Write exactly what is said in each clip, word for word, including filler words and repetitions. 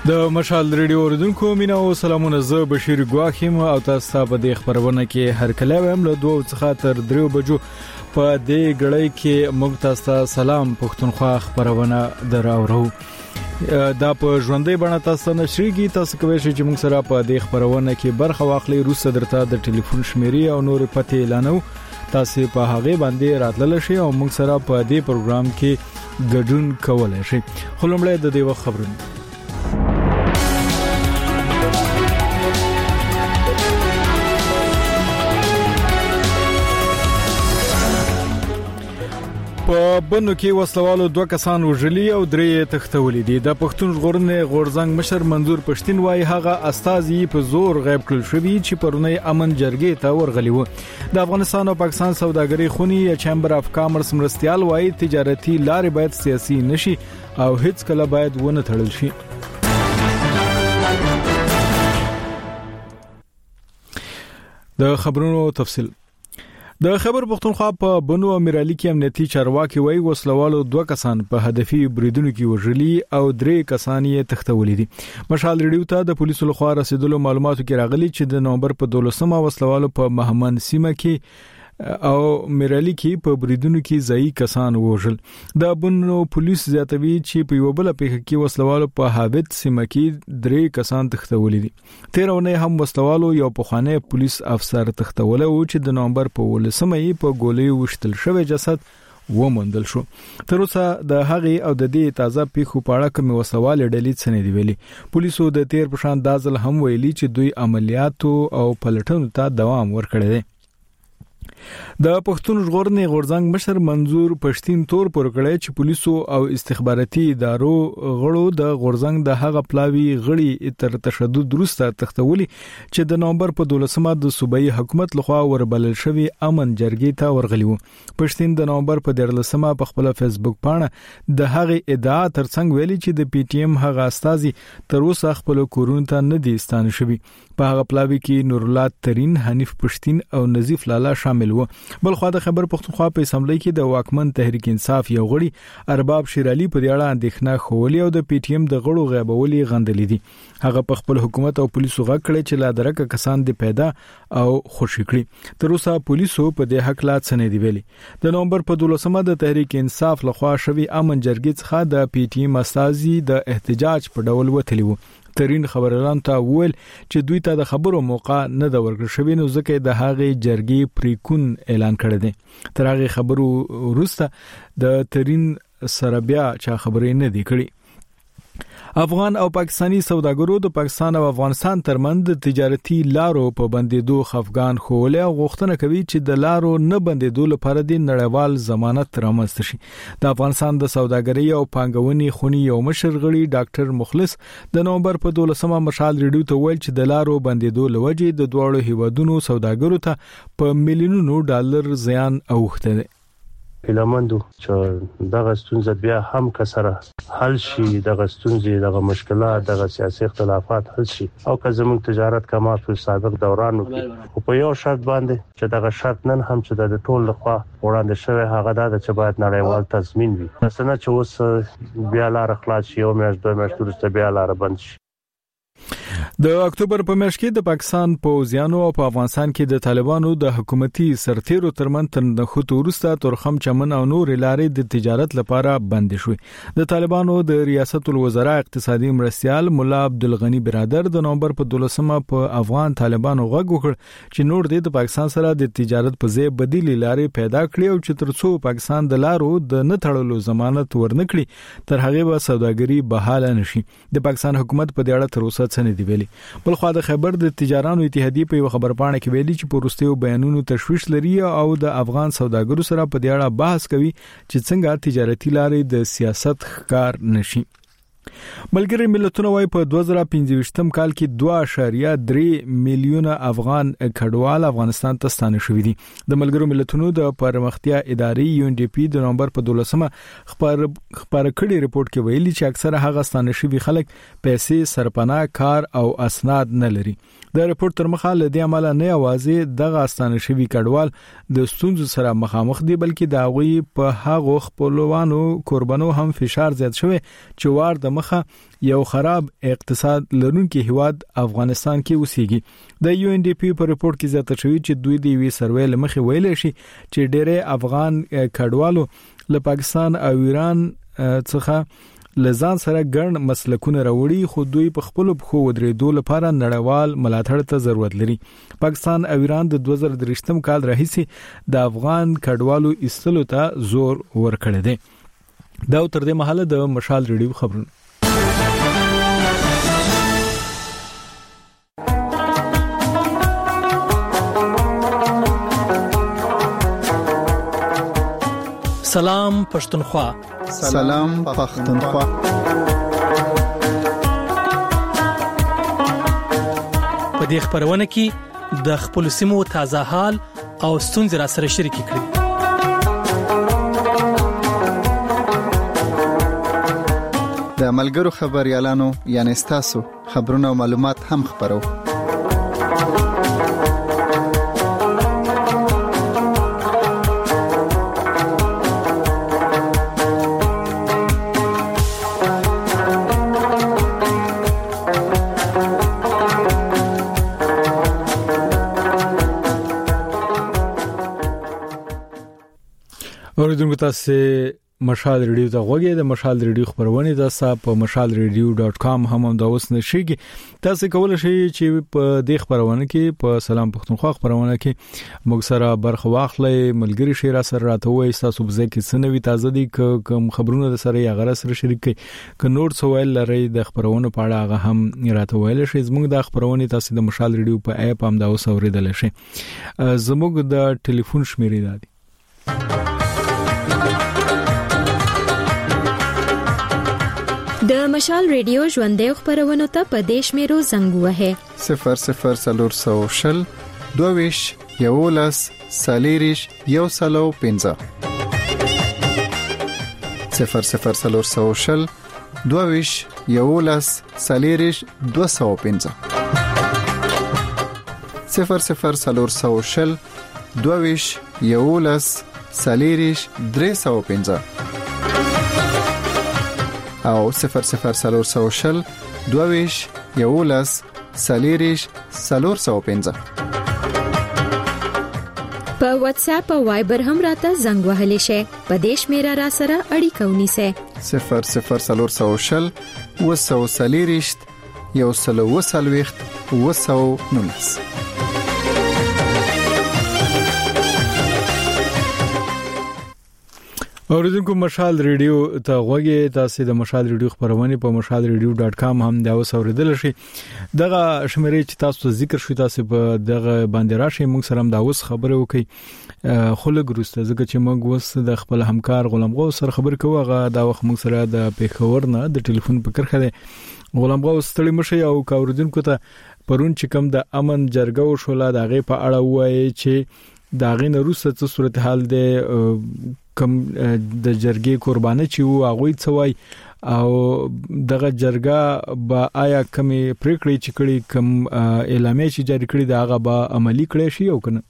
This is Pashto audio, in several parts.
د مشال ریډیو اوریدونکو مینا او سلامونه، زه بشیر ګواخیم او تاسو په دې خبرونه کې هر کله ویم له دوه څخه تر درې بجو په دې غړی کې موږ تاسو سلام پښتونخوا خبرونه دراوړو. دا په ژوندۍ باندې تاسو نشریږي، تاسو کوی شئ چې موږ سره په دې خبرونه کې برخه واخلئ. روسه درته د ټلیفون شمیرې او نور پته اعلانو، تاسو په هغه باندې راتلل شئ او موږ سره په دې پروګرام کې ګډون کولای شئ. خو لومړی د دې وخت خبرونه. په بنو کې وسلوالو دوه کسان وژلي او درې تختولې دي. د پښتون ژغورنې غورزنګ مشر منظور پښتين وايي هغه استازي په زور غیب کړل شوی چې پرونی امن جرګې ته ورغلی وو. د افغانستان او پاکستان سوداګري خونی چیمبر اف کامرس مرستيال وايي تجارتي لارې باید سیاسي نشي او هیڅ کله باید ونه تړل شي. د خبرونو تفصیل. د خبر پښتونخوا په بنو امیرعلی کې امنیتي چارواکي وایي وسلوالو دوه کسان په هدفي بریدونو کې وژلي او درې کسان یې تختولې دي. مشال ریډیو ته د پولیسو لخوا رسیدلو معلوماتو کې راغلي چې د نومبر په دولسمه وسلوالو په مهمن سیمه کې او میرعلی کې په بریدونو کې ځای کسان وژل. د بنو پولیس زیاتوي چې په یو بل پیښه کې وسلوالو په حابت سیمه کې درې کسان تختولې دي. تیرونه هم وسلوالو یو پخوانی پولیس افسر تختول او چې د نومبر په ولسمه یې په ګولۍ وشتل شوی جسد ومندل شو. تر اوسه د هغې او د دې تازه پیښو په اړه کوم وسوال ډلې څنګه دی ویلي. پولیسو د تیر په شان دازل هم ویلي چې دوی عملیاتو او پلټنو ته دوام ورکړي دي. د پښتون ژغورنې غورزنګ مشر منظور پښتين تور پر کړی چې پولیسو او استخباراتي ادارو غړو د غورزنګ د هغه پلاوی غړي تر تشدد وروسته تختولي چې د نومبر په دولسمه د صوبایي حکومت لخوا وربلل شوی امن جرګې ته ورغلی وو. پښتين د نومبر په دیرلسمه په خپل فیسبوک باندې د هغه ادعا ترڅنګ ویلي چې د پی ټی ایم هغه استازي تر اوسه خپل کورونو ته نه دي ستانه شوی. په هغه پلاوی کې نورالله ترين، حنیف پښتين او نظیف لالا شامل وو. بل خو د خبر پښتونخوا په اسمبلی کې د واکمن تحریک انصاف یو غړي ارباب شیرعلی په دې اړه اندېښنه خولي او د پی ټی ایم د غړو غیبولي غندلې دي. هغه په خپل حکومت او پولیسو غږ کړی چې لا درکه کسان دي پیدا او خوشی کړي. تر اوسه پولیسو په دې حق لا څه نه دی ویلي. د نومبر په دولسمه د تحریک انصاف لخوا شوی امن جرګې څخه د پی ټی ایم استازي د احتجاج په ډول وتلی وو. ترين خبرلان ته ویل چې دوی ته د خبرو موقع نه د ورکړ شوی، نو ځکه د هغه جرګې پریکون اعلان کړی دی. تر هغه خبرو وروسته د ترين سره بیا چا خبرې نه دی کړی. افغان او پاکستانی سوداګرو د پاکستان او افغانستان ترمنځ د تجارتي لارو په بندیدو خفقان خوله او غوښتنه کوي چې د لارو نه بندیدو لپاره د نړیوال ضمانت رامنځته شي. د افغانستان د سوداګرۍ او پانګونې خونی یو مشر غړي ډاکټر مخلص د نومبر په دولسمه مشال ریډیو ته ویل چې د لارو بندیدو لوجې د دوړو هیوادونو سوداګرو ته په میلیونونو ډالر زیان اوخته دي. هیلمندو چې دغه ستونزه بیا هم کسره حل شي، دغه ستونزې دغه مشکلات دغه سیاسي اختلافات حل شي او که زموږ تجارت کما په سابق دورانو کې خو په یو شرط باندې چې دغه شرط نن هم چې د ټول لخوا وړاندې شوی هغه دا چې باید نړیوال تضمین وي، مثلا چې اوس بیا لار خلاص شي او میاشت دوه میاشتې وروسته بیا لار بند شي. د اکتوبر په میاشت کې د پاکستان پوځیانو او په افغانستان کې د طالبانو د حکومتي سرتیرو ترمن تر نخوت ورسته تورخم چمن او نور لارې د تجارت لپاره بند شوې. د طالبانو د ریاست الوزرا اقتصادي مرستيال مولا عبدالغنی برادر د نومبر په دولسمه په افغان طالبانو غږ وکړ چې نور د پاکستان سره د تجارت په ځای بدیل لارې پیدا کړي او چې ترڅو پاکستان د لارو د نه تړلو ضمانت ورنکړي تر هغه به سوداګري بحاله نشي. د پاکستان حکومت په دې اړه تر اوسه څه نه دی ویلي. بل خو د خبر د تجارانو اتحادیه په خبر پاڼه کې ویلي چې په وروستیو بیانونو تشویش لري او د افغان سوداګرو سره په دې اړه بحث کوي چې څنګه تجارتي لارې د سیاست ښکار نشي. ملګری ملتونه وايي په دوه زره پنځه کال کې دوه اعشاریه درې میلیونه افغان کډوال افغانستان ته ستانه شوي دي. د ملګرو ملتونو د پرمختیا ادارې یو ان ډي پی د نومبر په دولسمه خبر خبر کړي ریپورت کې ویلي چې اکثره هغه ستانه شوي خلک پیسې، سرپناه، کار او اسناد نه لري. د ریپورت تر مخه لدې عمله نه اوازې دغه ستانه شوي کډوال د ستونزو سره مخامخ دي، بلکې دا غوي په هغه خپلوانو قربانو هم فشار زیات شوی چې وار د لمخه یو خراب اقتصاد لرونکي هیواد افغانستان کې اوسېږي. د یو ان ډي پی په ریپورت کې زیاته شوی چې دوی د وی سروې لمخه ویل شي چې ډېر افغان کډوالو له پاکستان او ایران څخه لزان سره ګڼ مسلکونه راوړي، خو دوی په خپل بخو ودرېدو لپاره نړیوال ملاتړ ته ضرورت لري. پاکستان او ایران د دوه زره درې کال راهیسې د افغان کډوالو ایستلو ته زور ورکړی دی. دا تر دې مهاله د مشال ریډیو خبرونه. سلام پښتونخوا. سلام پښتونخوا. په دې خبرونه کې د خپل سیمو تازه حال او ستونزې را سره شریک کړئ. د ملګرو خبريالانو یعنی تاسو خبرونه او معلومات هم خبرو. اوریدونکو تاسو مشال ریډیو ته غوږی د مشال ریډیو خبرونه تاسو په مشال ریډیو ډاټ کام هم د اوس نشيږي. تاسو کولای شئ چې په دې خبرونه کې په سلام پښتونخوا خبرونه کې موږ سره برخه واخلئ، ملګری شي را سره راته وایي تاسو به ځکه سنوي تازه دي کوم خبرونه د سره یا غره سره شریک کړئ. ک نور سوال لري د خبرونه په اړه هغه هم راته وایي شئ. زموږ د خبرونه تاسو د مشال ریډیو په اپ هم دا اوس اوریدل شئ. زموږ د ټلیفون شمیرې دادي د مشال ریډیو ژوندې خبرونه ته په دیش میرو زنګ وهه صفر صفر سلور سو شل دویش یولس سالیریش یو سلو پنځه صفر صفر سلور سو شل دویش یولس سالیریش دو سو پنځه صفر صفر سلور سو شل دویش یولس سالیریش درې سو پنځه او صفر صفر سلور سو شل دویش یولس سالیریش سلور سو پنځه په واتس اپ او وایبر هم راته زنګ وهلی شي. په دیش میرا را سره اړیکه ونیسه صفر صفر سلور سو شل وسو سالیریش یو سلو وسلويخت وسو نونس. اوریدونکو مشال ریډیو ته غوږی تاسو د مشال ریډیو خبرونه په مشال ریډیو ډاټ کام هم دا اوسوریدل شي. دغه شمیرې چې تاسو ذکر شوي تاسو په دغه باندې راشي موږ سره هم دا اوس خبرې وکي. خلک روسته ځکه چې موږ وس د خپل همکار غلام غو سره خبر کوو. هغه دا وخت موږ سره د پیښور نه د ټلیفون په کرخه ده. غلام غو ستړي مشه او اوریدونکو ته پرون چې کوم د امن جرګه او شولا دغه په اړه وایي چې داغه نه روسه څه صورتحال ده کم د جرګې قرباني چې وو هغه څوای او دغه جرګه با آیا کمی پریکړې چې کړي کم اعلامیه چې جاری کړي دا هغه با عملی کړي شي او کنه.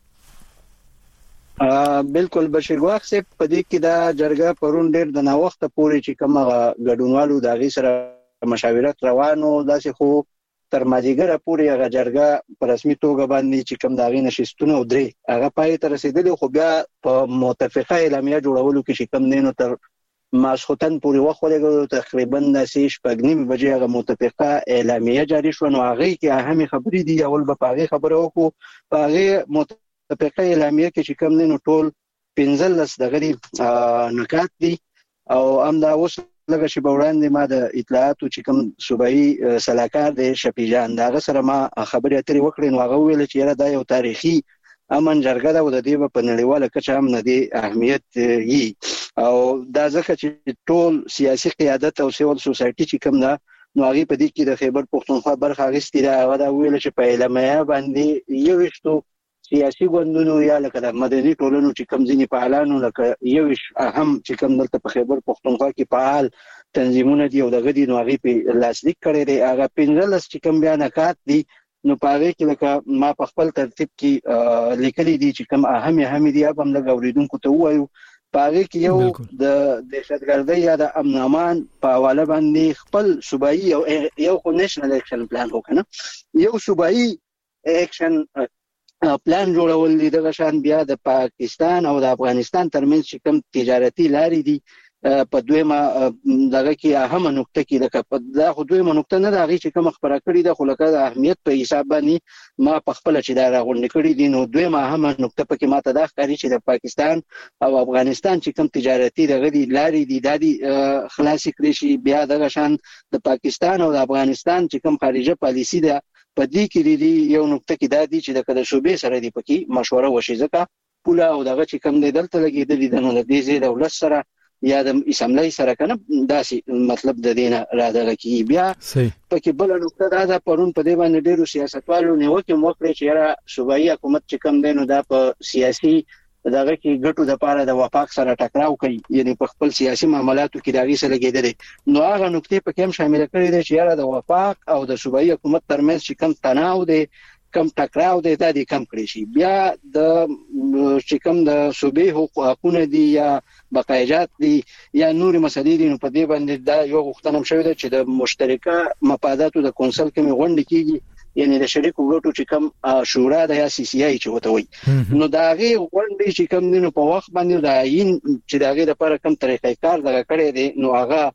بالکل بشیر واخ سه پدې کې دا جرګه پرون ډېر د ناوخته پورې چې کومه ګډونوالو دغه سره مشاورت روانو داسې خو تر ماجیګره پورې هغه جرګه په رسمي توګه باندې چې کوم داغې نشستونه او درې هغه پای ته رسیدلی، خو بیا په موافقه اعلامیه جوړولو کې چې کوم دینو تر ماسختن پورې وخت ولګو تقریبا د سیش پګنیم بجې هغه موافقه اعلامیه جاری شو. نو هغه کې اهمي خبرې دي اول به پاغه خبره وکړو. پاغه موافقه اعلامیه کې چې کوم دینو ټول پنځه لس دغه نکات دي او هم دا اوس لکه چې وړاندې ما د اطلاعاتو چې کوم صوبایي سلاکار د شپیجان دغه سره ما خبرې اترې وکړې. نو هغه ویل چې دا یو تاریخي امن جرګه ده او د دې په نړیواله کچه هم نه دی اهمیت یي او دا ځکه چې ټول سیاسي قیادت او سیول سوسایټي چې کوم ده نو هغه په دې کې د خیبر پښتونخوا برخه اخیستې ده. هغه دا ویل چې په اعلامیه باندې یو وشتو سیاسي ګوندونو یا لکه د مدني ټولنو چې کوم ځینې فعالانو لکه یو اهم چې کوم دلته په خیبر پښتونخوا کې فعال تنظیمونه دي او دغه دي نو هغه په لاسلیک کړي دي. هغه پنځلس چې کوم بیانات دي نو پاره کې لکه ما په خپل ترتیب کې لیکلي دي چې کوم اهم اهم دي. اب هم د اوریدونکو ته وایو پاره کې یو د دهشتګردۍ یا د امن امان په حواله باندې خپل صوبایي او یو خو نېشنل اکشن پلان وکنه یو صوبایي اکشن پلان جوړول دي د شان بیا د پاکستان او د افغانستان ترمنځ چې کوم تجارتي لارې دي په دویمه دغه کې اهمه نقطه کې د دا خو دویمه نقطه نه د هغې چې کوم خبره کړې ده خو لکه د اهمیت په حساب باندې ما په خپله چې دا راغونډې کړي دي نو دویمه اهمه نقطه پکې ما ته دا ښکاري چې د پاکستان او افغانستان چې کوم تجارتي دغه دي لارې دي دا دي خلاصې کړې شي. بیا دغه شان د پاکستان او د افغانستان چې کوم خارجه پالیسي ده په دې کې دی یو نقطه کې دا دي چې د کده صوبې سره دی پکې مشوره وشي ځکه پوله او دغه چې کوم دی دلته لګېدلي ده نو د دې ځای دولت سره یا د اسمبلی سره کنه داسې مطلب د دینه را دغه کی بیا پکې بل نقطه دا ده پرون په دې باندې ډیرو سیاستوالو نیوکه موکړي چې را صوبایي حکومت چې کوم دی نو دا په سیاسي دغه کې ګټو د پاره د وفاق سره ټکراو کوي یعنی په خپل سیاسي معاملاتو کې داغي سره لګیدل نو هغه نقطې په کوم شامل کړي دي چې را د وفاق او د صوبایي حکومت ترمنځ چې کوم تناو دی کم ټکراو دی دا دې کم کړی شي. بیا د چې کوم د صوبې حقوقونه دي یا بقایجات دي یا نور مسلې دي نو په دې باندې دا یو غوښتنه شوې ده چې د مشترکه مفاداتو د کونسل کې غونډه کیږي یعنی د شریکو ګټو چې کوم شورا د یا سی سی آی چې وته وي نو دا غي غونډې چې کوم دي نو په وخت باندې دا عین چې دا غي لپاره کوم طریقې کار دغه کړی دی نو هغه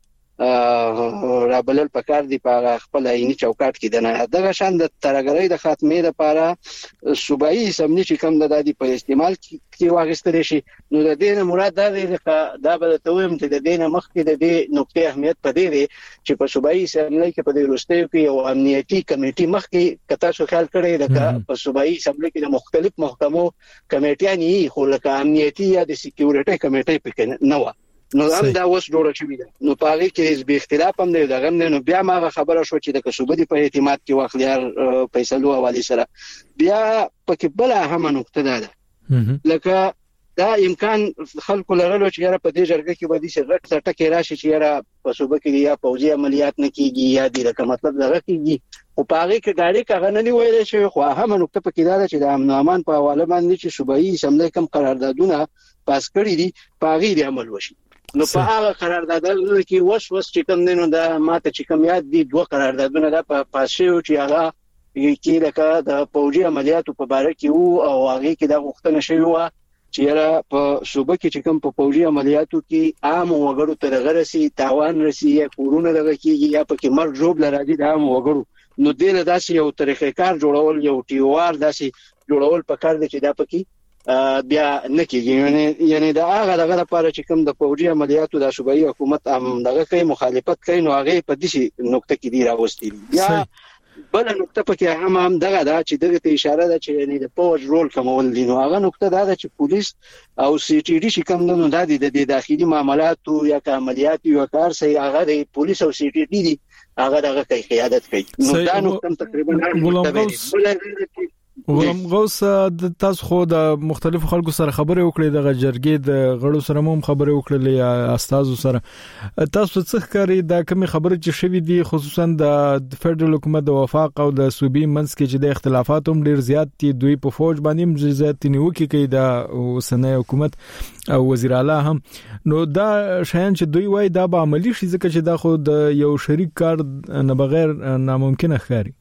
را بلل پکار دی په خپل عیني چوکاټ کې دنه دغه شان د ترګرۍ د خاتمې لپاره صوبایي اسمبلی چې کوم د دادی په استعمال کې واغستل شي نو د دې نه مراد دا دی چې دا بل ته ویم چې د دې نه مخکې د دې نقطې اهمیت پدې دی چې په صوبایي اسمبلی کې په دې وروستیو کې یو امنیتي کمیټي مخکې کته شو خیال کړی د په صوبایي اسمبلی کې د مختلف محکمو کمیټیانې خو لکه امنیتي یا د سکیورټي کمیټي پکې نه و نو هم دا اوس جوړه شوې ده نو په هغه کې حزب اختلاف هم دی دغه نو بیا ما خبره شو چې د صوبې په اعتماد کې واخلیار فیصلو حواله سره بیا پکې بل اهم نقطه ده لکه دا امکان خلکو لرلو چې یاره په دې جرګه کې باندې شرط ټکه راشي چې یاره په صوبې کې یا پوځي عملیات نه کیږي یا د رقم مطلب دغه کیږي او په هغه کې ډایرک هغه نه ویل شي خو اهم نقطه پکې دا ده چې د امن امان په حواله باندې چې صوبایي اسمبلی کوم قراردادونه پاس کړی دي په هغه د عمل وشي نو په هغه قراردادونو کې وس وس چې کوم دینو دا ماته چې کوم یاد دي دوه قراردادونه دا په پاسیو چې هغه کې لکه د پوجي عملیاتو په باره کې وو او هغه کې دا غوښتنه شوی و چې را په صوبه کې چې کوم په پوجي عملیاتو کې عام وګړو ته غرسي تاوان رسي یا کورونه دغه کېږي یا په کې مرګ جوړ لري د عام وګړو نو دله داسې یو طریقې کار جوړول یو ټیوار داسې جوړول پکار دي چې دا پکې بیا نکیږي یعنی یعنی دا هغه دغه لپاره چې کوم د پوجي عملیاتو د صوبایي حکومت هم دغه کوي مخالفت کوي نو هغه په دې نقطه کې دی راوستي بیا بل نقطه پکې هم هم دغه دا چې دغه ته اشاره ده چې یعنی د پوج رول کومول دي نو هغه نقطه دا ده چې پولیس او سی ټي ډي چې کوم نو د دې داخلي معاملاتو یا عملیات یو کار سي هغه د پولیس او سی ټي ډي دي هغه دغه کوي قیادت کوي نو دا نقطه تقریبا غلام غوث د تاسو خو د مختلفو خلکو سره خبرې وکړې د جرګې د غړو سره هم خبرې وکړلې یا استادو سره تاسو څه ښکاري دا کوم خبرې چې شوې دي خصوصا د فدرال حکومت د وفاق او د صوبې منځ کې چې د اختلافات هم ډیر زیات دي دوی په فوج باندې هم زیات نیوکه کوي د اوسنۍ حکومت او وزیر اعلی هم نو دا شاین چې دوی وای دا به عملی شي ځکه چې دا خو د یو شریک کار نه بغیر ناممکن ښکاري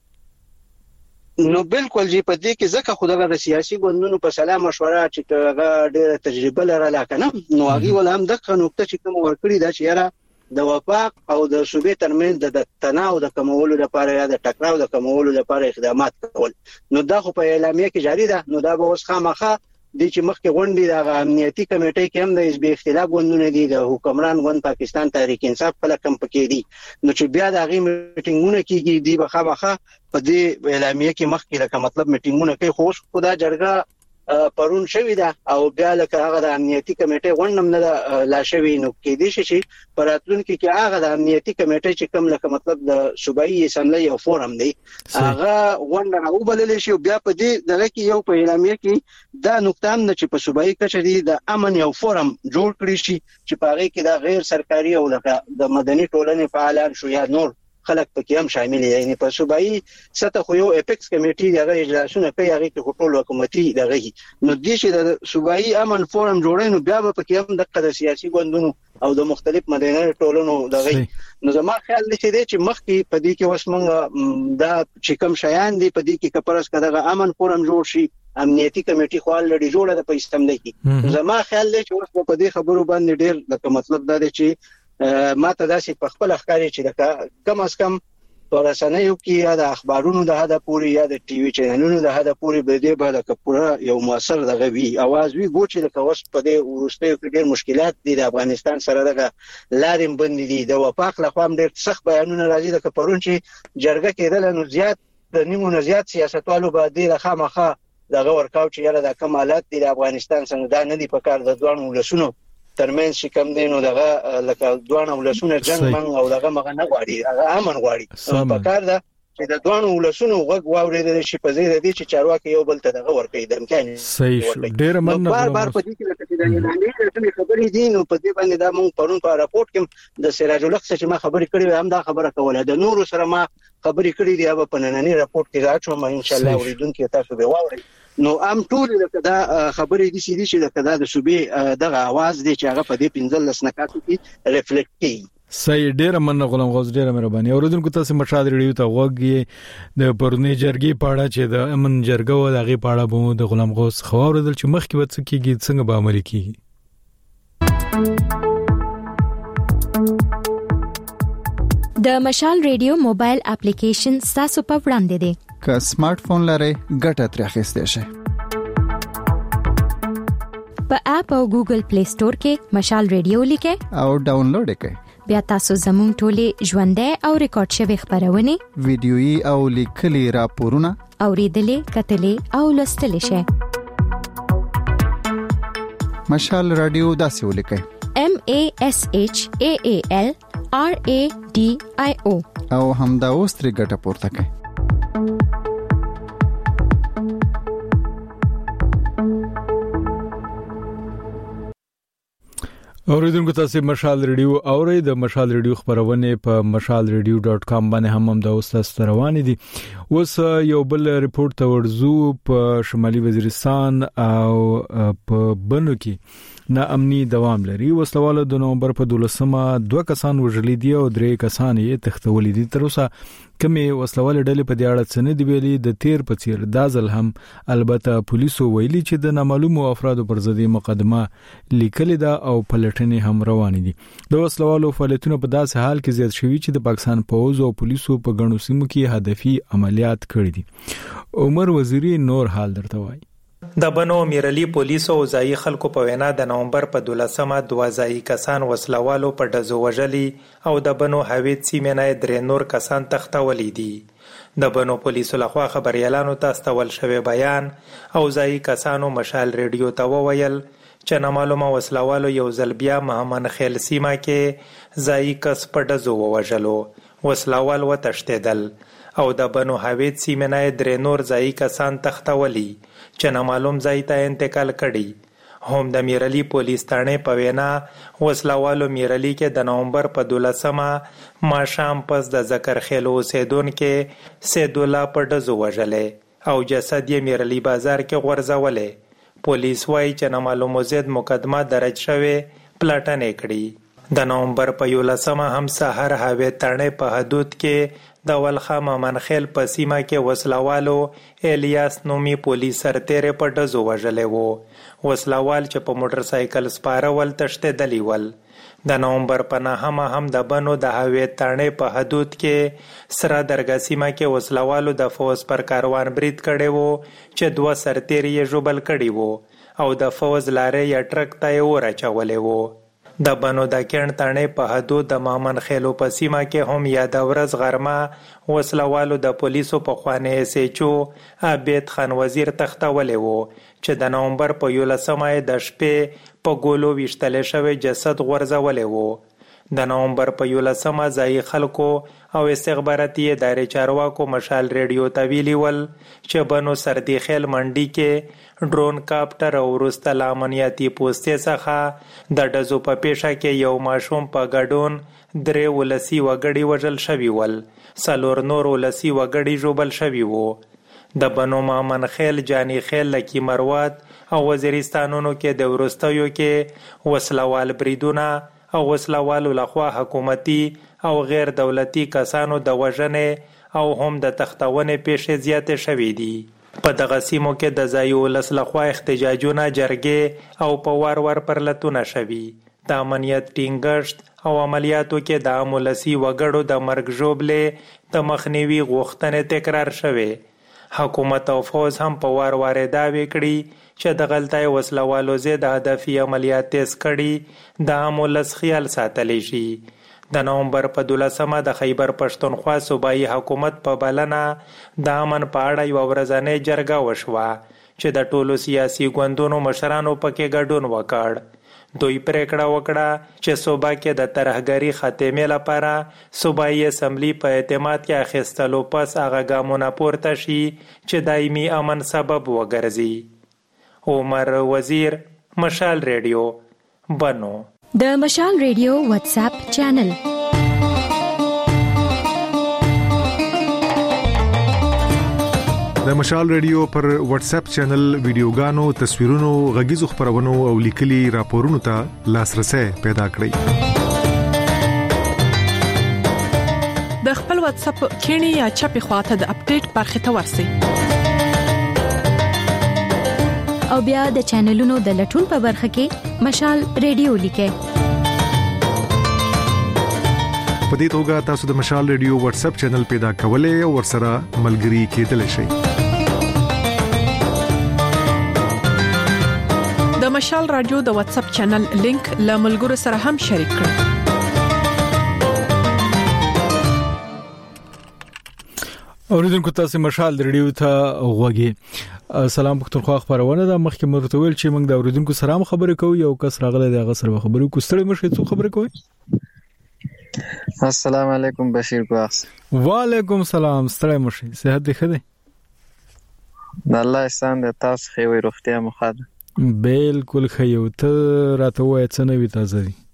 نو بالکل جی په دې کې ځکه خدای د سیاسي ګوندونو په سلام مشوره چې هغه ډېره تجربه لرله کنه نو هغه ول هم دغه نقطه چې کوم ورکړی دا چې یاره د وفاق او د صوبې ترمنځ د تناو د کمولو لپاره یا د ټکراو د کمولو لپاره اقدامات کول نو دا خو په اعلامیه کې جاری ده نو دا به اوس خامخا د چې مخکې غونډې د امنیتي کمیټې کې هم د حزب اختلاف غونډونه دي د حکمران غوند پاکستان تحریک انصاف په لکم پکې دي نو چې بیا د غي میټینګونه کیږي دی به خامخا په دې اعلامیه کې مخکې لکه مطلب میټینګونه کوي خو خدا جرګه پرون شوی دا او بیا لکه هغه د امنیتي کمیټې غونډم نه لا شوی نو کې دي چې پراتلونکو کې هغه د امنیتي کمیټې چې کوم لکه مطلب د صوبایي اسمبلی او فورم دی هغه غونډه او بلل شي بیا په دې دغه کې یو په اعلامیه کې دا نقطه هم چې په صوبایي کچري د امن یو فورم جوړ کړی شي چې په هغه کې د غیر سرکاري او لکه د مدني ټولنې فعالان شو یا نور خلک پکې هم شامل دي. یعنی په صوبایي سطح خو یو اپیکس کمیټي دغه اجلاسونه کوي، هغه کې ټول حکومتي دغه نو د شي د صوبایي امن فورم جوړینو بیا به پکې هم د سیاسي ګوندونو او د مختلف مدني ټولنو دغه نو زما خیال دی چې مخکې په دې کې وسمنګ دا چې کوم شیان دي په دې کې کپرس کداغه امن فورم جوړ شي، امنیتي کمیټي خو لړۍ جوړه ده په استمده کې. زما خیال دی چې اوس په دې خبرو باندې ډېر د مطلب دا دی چې ما ته داسې په خپل ښکاری چې د کم از کم ورسنیو کې یا د اخبارونو د هدا پوری یا د ټي وي چینلونو د هدا پوری به دې به د کپوره یو موثر دغه وی اواز وی ګوچې د کوس په دې ورستیو کې ډېر مشکلات دي د افغانستان سره دغه لارې بند دي. د وفاق لخوا هم ډېر سخت بیانونه راځي د کپرون چې جرګه کېدل نو زیات د نیمو نه زیات سیاستوالو به دې خامخا دغه ورکاو چې یاره د کمالات د افغانستان څنګه دا نه دي په کار د دوه ولسونو ترمنځ چې کم دینو دغه لکه دوه ولسونه جنگ من او دغه مغه نه غواړي، هغه امن غواړي. په کار ده چې د دوه ولسونو غوږ واورېدل شي په ځای د دې چې چارواکي یو بل ته دغه ورکړي د امکان صحیح شو. ډېر مننه. بار بار په دې کې د اعلانې خبرې دي نو په دې باندې دا مونږ پرون په راپورټ کې د سراج الحق چې ما خبرې کړې هم دا خبره کوله، د نورو سره ما خبرې کړې دي او په نننی راپورټ کې راځم ان شاء الله اوریدونکو تاسو به واورئ. نو ام ټول دا خبرې دي چې دا د صوبې دغه आवाज دی چې هغه په دې پنځل لسنکاتو کې ریفلیکټ کوي. صحیح. ډېر مننه غلام غوث، ډېر مهرباني. اوریدونکو تاسو مشال ریډیو ته وګورئ د پرونی جرګې پاړه چې د امن جرګه و دغه پاړه بو د غلام غوث خواردل چې مخکې وڅ کېږي څنګه به عملي کیږي. د مشال ریډیو موبایل اپلیکیشن تاسو په وړاندې دی. که سمارټ فون لرئ ګټه ترې اخیستئ شئ. په اپ او ګوګل پلی سٹور کې مشال ریډیو لیکئ او ډاونلوډ کړئ. بیا تاسو زموږ ټولې ژوندۍ او ریکارډ شوی خبرونه، ویډیويي او لیکلي راپورونه اوریدلې، کتلې او لوستلې شئ. مشال رادیو داسې ولیکئ: M A S H A A L R A D I O او همدا اوس ترې ګټه پورته کړئ. اوریدونکو تاسو مشال ریډیو اورئ. د مشال ریډیو خبرونه په مشال ریډیو ډاٹ کام باندې هم هم د اوسه روان دي. اوس یو بل ریپورت ته ورزو. په شمالي وزیرستان او په بنو کې نا امني دوام لري. وسلواله د نومبر په دولسمه دوه کسان وژل دي او درې کسان یې تختول دي. تر اوسه کمې وسلواله ډلې په دې اړه څه نه دی ویلي. د تیر په څیر دا ځل هم البته پولیسو ویلي چې د نامعلومو افرادو پر ضد مقدمه لیکل ده او پلټنې هم روان دي. د وسلوالو فعالیتونه په داسې حال کې زیات شوي چې د پاکستان پوځ او پولیسو په غنو سیمو کې هدفي عملیات کړي دي. عمر وزیری نور حال درته وایي. د بنو میرلی پولیسو او ځای خلکو په وینا د نومبر په دولسمه دوه ځای کسان وسلوالو په ډزو وژلي او د بنو هویت سیمه نه درې نور کسان تختولي دي. د بنو پولیسو لخوا خبريالانو ته استول شوی بیان او ځای کسانو مشال ریډیو ته وویل چې نامعلومه وسلوالو یو ځل بیا مهمن خیل سیمه کې ځای کس په ډزو وژلو، وسلوال وتښتیدل او د بنو هویت سیمه نه درې نور ځای کسان تختولي چې نامعلوم ځای ته انتقال کړي. هم د میرلی پولیس تانه په وینا وسلوالو میرلی کې د نومبر په دولسمه ماښام پس د ذکر خیلو اوسیدونکو سیدولا په ډزو وژلې او جسد یې میرلی بازار کې غورځولې. پولیس وایي چې نامعلوم زید مقدمه درج شوه پلاټنې کړي. د نومبر په یولسمه هم سحر هویت تانه په حدود کې د ولخه منخیل په سیمه کې وسلوالو الیاس نومي پولیس سرتیره په ډزو وژلې وو. وسلوال چې په موټر سایکل سپارول تښتېدلی ول. د نومبر په نهمه هم د بنو د هویت تانې په حدود کې سره درګه سیمه کې وسلوالو د فوز پر کاروان برید کړی وو چې دوه سرتیري یې ژوبل کړي وو او د فوز لارې یا ټرک ته یې ورچولې وو. د بنو د کڼ تانې په حدود د مامن خیلو په سیمه کې هم یاد ورځ غرمه وسلوالو د پولیسو په خوانه سېچو عبید خان وزیر تختولې وو چې د نومبر په یولسمه د شپې په ګولو وشتل شوی جسد غورځولې وو. د نومبر په یولسمه ځایي خلکو او استخباراتي ادارې چارواکو مشال ریډیو ته ویلي ول چې بنو سردي خیل منډي کې ډرون کاپټر او وروسته له امنیتي پوستې څخه د ډزو په پیښه کې یو ماشوم په ګډون درې ولسي وګړي وژل شوي ول، څلور نور ولسي وګړي ژوبل شوي وو. د بنو مامن خیل، جاني خیل، لکی مروت او وزیرستانونو کې د وروستیو کې وسلوال بریدونه او وسلوالو لخوا حکومتي او غیر دولتي کسانو د وژنې او هم د تختونې پیښې زیاتې شوې دي. په دغه سیمو کې د ځایي ولس لخوا احتجاجونه، جرګې او په وار وار پرلتونه شوي. د امنیت ټینګښت او عملیاتو کې د عام ولسي وګړو د مرګ ژوبلې د مخنیوي غوښتنې تکرار شوې. حکومت او فوز هم په وار وار دعوی کړي چې د غلطای وسلوالو ضد هدفي عملیات تیز کړي د عام ولس خیال ساتلی شي. د نومبر په دولسمه د خیبر پښتونخوا صوبایي حکومت په بلنه د امن په اړه یوه ورځنۍ جرګه وشوه چې د ټولو سیاسي ګوندونو مشرانو پکې ګډون وکړ. دوی پریکړه وکړه چې صوبه کې د ترهګرۍ خاتمې لپاره صوبایي اسمبلی په اعتماد کې اخیستلو پس هغه ګامونه پورته شي چې دایمي امن سبب وګرځي. عمر وزیر، مشال ریډیو، بنو. د مشال ریډیو واتس اپ چینل د مشال ریډیو پر واتس اپ چینل ویډیوګانو، تصویرونو، غږیزو خبرونو او لیکلي راپورونو ته لاسرسي پیدا کړئ. د خپل واتس اپ کینی یا چپی خواته د اپډیټ برخه ته ورسئ او بیا د چینلونو د لټون په برخه کې مشال ریډیو لیکئ. په دې توګه تاسو د مشال ریډیو واتس اپ چینل پیدا کولای او ورسره ملګري کېدلی شئ. د مشال رادیو د واتس اپ چینل لینک له ملګرو سره هم شریک کړئ. اوریدونکو تاسو مشال ریډیو ته غوږی. سلام پښتونخوا خبرونه د مخکې مرتویل چې موږ د اوریدونکو سره خبرې کوو. یو کس راغلی د هغه سره خبرې کوو. ستړي مشه څو خبرې کوي. السلام علیکم بشیر ګواس. وعلیکم سلام. ستړي مشه. صحت دی ښه دی؟ الله احسان دې تاسو خو وي روغتیا مخاده. بالکل ښه یو. ته راته وای څه نوي تازه دي؟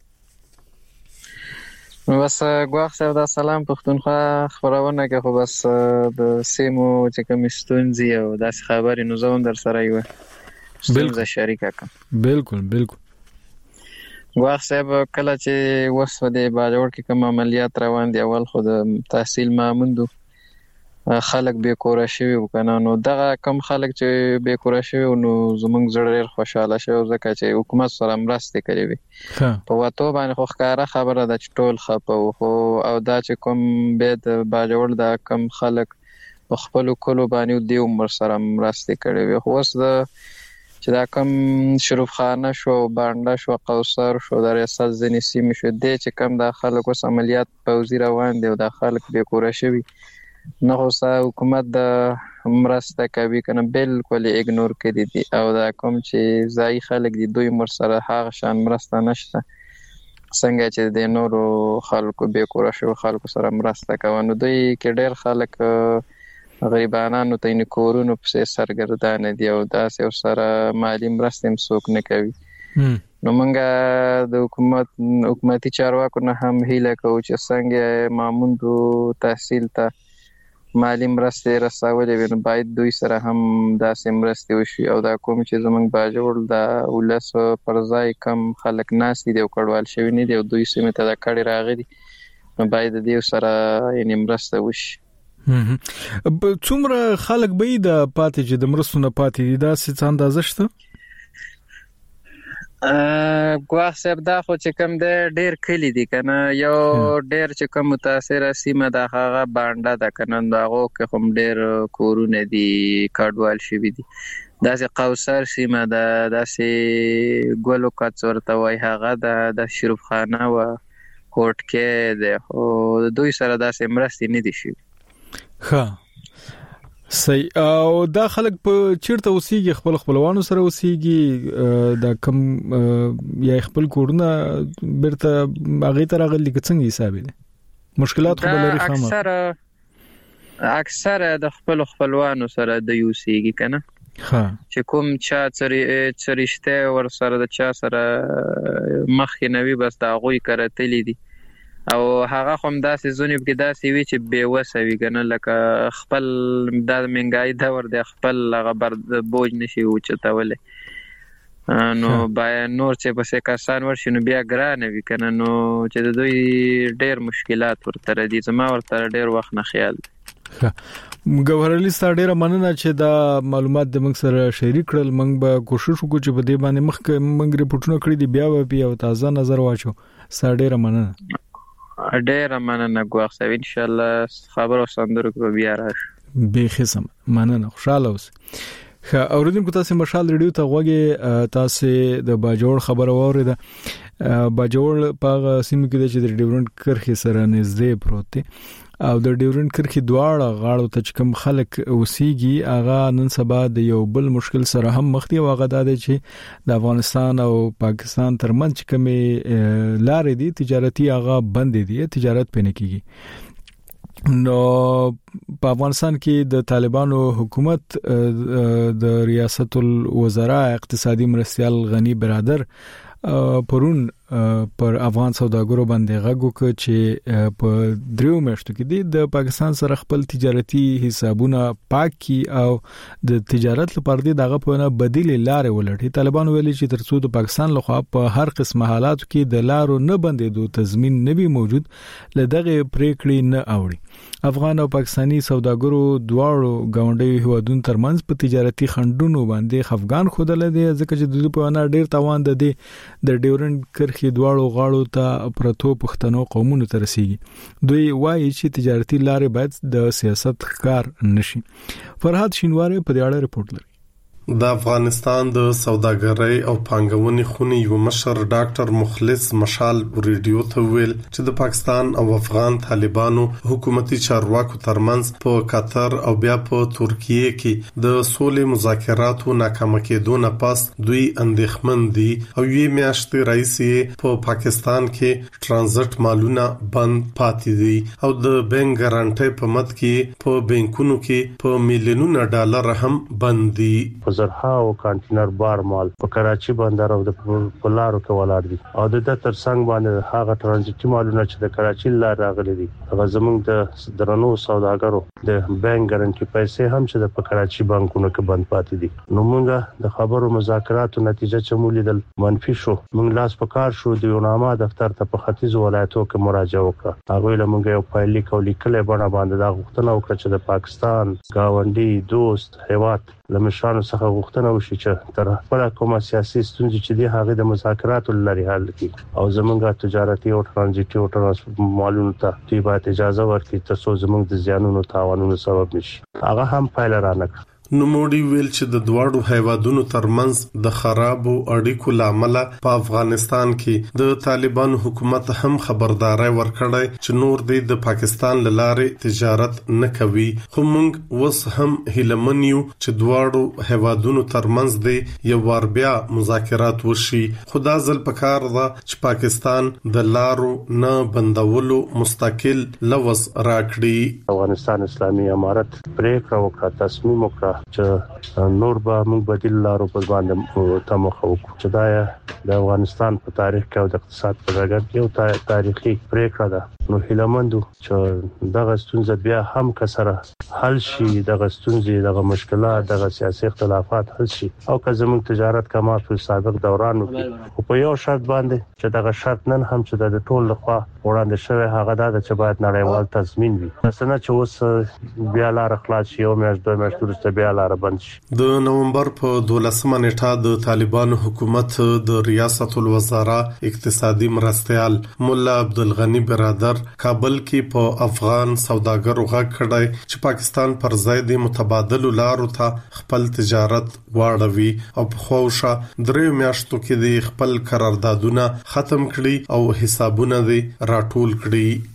بس ګواخ صاحب دا سلام پښتونخوا خبرونه کې خو بس د سیمو چې کوم ستونزې او داس خبرې نو زوم در سره یو بالکل شریکه کوم. بالکل بالکل ګواخ صاحب کله چې وسو د باجوړ کې کوم عملیات روان دي اول خو د تحصیل ماموندو خلک به کور شوی وکنه نو دغه کم خلک چې به کور شوی نو زمونږ زړه ډیر خوشاله شو ځکه چې حکومت سره مرسته کوي. په وته باندې خو ښکارا خبره د چټول خپو خو او دا چې کوم به د باجوړ د کم خلک خپل کولو باندې دی عمر سره مرسته کوي. خو اوس د چې دا کم شروف خانه شو، باندې شو، قوسر شو، د ریاست ځنی سیمه شو د چې کم د خلکو عملیات پوزي روان دي او د خلک به کور شوی نه اوسه حکومت د مرسته کوي کنه بالکل ایګنور کړي دي او دا کوم چې ځای خلک دي دوی مر سره هغه شان مرسته نشته څنګه چې د نورو خلکو به کور شو خلکو سره مرسته کوي. نو دوی کې ډېر خلک غریبانو ته نه کورونو په سرګردان دي او دا سره مالی مرسته هم څوک نه کوي. نو موږ د حکومت حکومتي چارواکو نه هم هیله کوو چې څنګه ماموندو تحصیل ته مالی مرسته رسولې وي باید دوی سره هم داسې مرسته وشي او دا کوم چې زمونږ باجوړ د ولس پر ځای کم خلک ناس دي او کډوال شوی نه دي او دوی سیمه ته د کډی راغلي نو باید دوی سره یې مرسته وشي. څومره خلک به د پاتې چې د مرستو نه پاتې دي دا څه اندازه شته؟ ګواخ صاحب دا خو چې کوم د ډیر کلی دي کنه یو ډیر چې کوم متاثره سیمه د هغه باندې د کنه داغو کې هم ډیر کورونه دي کډوال شوی دي. داسې قوسر سیمه د داسې ګلو کڅورته وای هغه د شروف خانه و کوټ کې د دوی سره داسې مرستې نه دي شي. ښه صحیح. او دا خلک په چیرته اوسېږي؟ خپل خپلوانو سره اوسېږي؟ دا کم یا خپل کورونه برته هغه تر هغه لیک څنګه حساب دي؟ مشکلات خو لري خامہ. اکثر اکثر د خپل خپلوانو سره د اوسېږي کنه. ها چې کوم چا چرشته ور سره د چا سره مخکې نوي بس دا غوي کرتلې دي او هغه هم داسې زونې کې داسې وی چې بے وسه وی کنه لکه خپل د منګای دور د خپل غبر د بوج نشي او چتاولې نو بیا نور چې پسې کسان ورشنو بیا ګرانه وی کنه نو چې د دوی ډېر مشکلات ورته دي زما ورته ډېر وخت نه خیال ګوهرعلی ستاسو ډیره مننه چې دا معلومات د موږ سره شریک کړل. موږ به کوشش وکړو چې په دې باندې مخکې موږ ریپورتونه کړی دي بیا به یو تازه نظر واچو. ستاسو ډیره مننه. ډیره مننه ګواخ سوي ان شاء الله خبر او سندرو کې بیا راشي. به خصم مننه خوشاله اوس. خا اوریدونکو تاسو مشال ریډیو ته غوږی تاسو د باجوړ خبر اوریده. باجوړ په سیمه کې چې د ډیورنټ کرخي سره نږدې پروت دی او د ډیورنټ کرخي دواړه غاړو ته کوم خلک اوسېږي هغه نن سبا د یو بل مشکل سره هم مخ دي. واغه د چې د افغانستان او پاکستان ترمنځ کومې لارې دي تجارتي هغه بند دي، تجارت پنه کیږي. نو په افغانستان کې د طالبانو حکومت د ریاست الوزرا اقتصادي مرستيال غنی برادر پرون پر افغان سوداګرو باندې غږ وکړ چې په دریو میاشتو کې د پاکستان سره خپل تجارتي حسابونه پاک کی او د تجارت لپاره دغه په نه بدیل لارې ولټي. طالبان ویلي چې ترڅو د پاکستان لخوا په هر قسمه حالاتو کې د لارو نه بندېدو تضمین نه وي موجود لدغه پریکړې نه اوړي. افغان او پاکستاني سوداګرو دواړو گاونډي هوادونو ترمنځ په تجارتي خندونو باندې خفغان خوده لدی ځکه چې د په نه ډیر توان د د ډیورنټ کرخي دواړو غاړو ته پرتو پښتنو قومونو ترسيږي. دوی وایي چې تجارتي لارې باید د سیاست ښکار نشي. فرحات شینواری په دې اړه رپورټ لري. د افغانستان د سوداګرۍ او پانګونې خونې یو مشر ډاکټر مخلص مشال ریډیو ته ویل چې د پاکستان او افغان طالبانو حکومتي چارواکو ترمنځ په قطر او بیا په ترکیه کې د سولې مذاکراتو ناکام کېدو نه پس دوی اندېښمن دي او یې میاشتې راځي په پاکستان کې ترانزیت مالونه بند پاتې دي او د بانک ګارانټي په مت کې په بانکونو کې په میلیونونو ډالر هم بند دي. زرها او کانټینر بار مال په کراچي بندر او د پولارو کې ولاړ دي او د تر څنګ باندې هغه ترانزیتي مالونه چې د کراچي لار راغلي دي هغه زموږ د درنو سوداګرو د بانک ګارانټي پیسې هم چې د کراچي بانکونو کې بند پاتې دي. نو موږ د خبرو مذاکراتو نتیجه چې مولیدل منفي شو. موږ لاس په کار شو د یوناما دفتر ته په ختیځ ولایتو کې مراجعه وکړه. هغه له موږ یو فایل لیکو لیکل باندې باندې دا غوښتنه وکړه چې د پاکستان گاونډي دوست هیواد لمشانو څخه غوښتنه وشي چې تر خپل کومه سیاسي ستونزې چې دی هغه د مذاکراتو لري حل کړي او زمونږه تجارتي او ترانزیتي او ترانسپورت مالونو ته دوی باید اجازه ورکړي ترڅو زمونږ د زیانونو تاوانونو سبب نشي. هغه هم پایله رانه نوموړي ویل چې د دواړو هیوادونو ترمنځ د خرابو اړیکو لامل په افغانستان کې د طالبانو حکومت هم خبرداري ورکړی چې نور د پاکستان لاره تجارت نه کوي. خو موږ وس هم هیلمنیو چې دواړو هیوادونو ترمنځ د یو ور بیا مذاکرات وشي. خدا ځل پکار ده چې پاکستان د لارو نه بندولو مستقل لوز راکړي. افغانستان اسلامي امارت پریکړه وکړه تصمیم وکړه چې نور به موږ بدیل لارو په باندې تمخه وکړو چې دا د افغانستان په تاریخ کې او د اقتصاد په ډګر کې یو تاریخي پریکړه ده. نو هیلمندو چې دغه ستونزه بیا هم کسره حل شي، دغه ستونزې دغه مشکلات دغه سیاسي اختلافات حل شي او که زموږ تجارت کما په سابق دوران وکړي. خو په یو شرط باندې چې دغه شرط نن هم چې د ټول لخوا وړاندې شوی هغه دا چې باید نړیوال تضمین وي. مثلا چې اوس بیا لار خلاص شي او میاشت دوه میاشتې وروسته بیا لار بند شي. د نومبر په دولسمه نیټه د طالبانو حکومت د ریاست الوزرا اقتصادي مرستيال مولا عبدالغنی برادر کابل کې په افغان سوداګرو غږ کړی چې پاکستان پر ځای د متبادل لارو ته خپل تجارت واړوي او په خوښه درې میاشتو کې د خپل قراردادونه ختم کړي او حسابونه دي راټول کړي.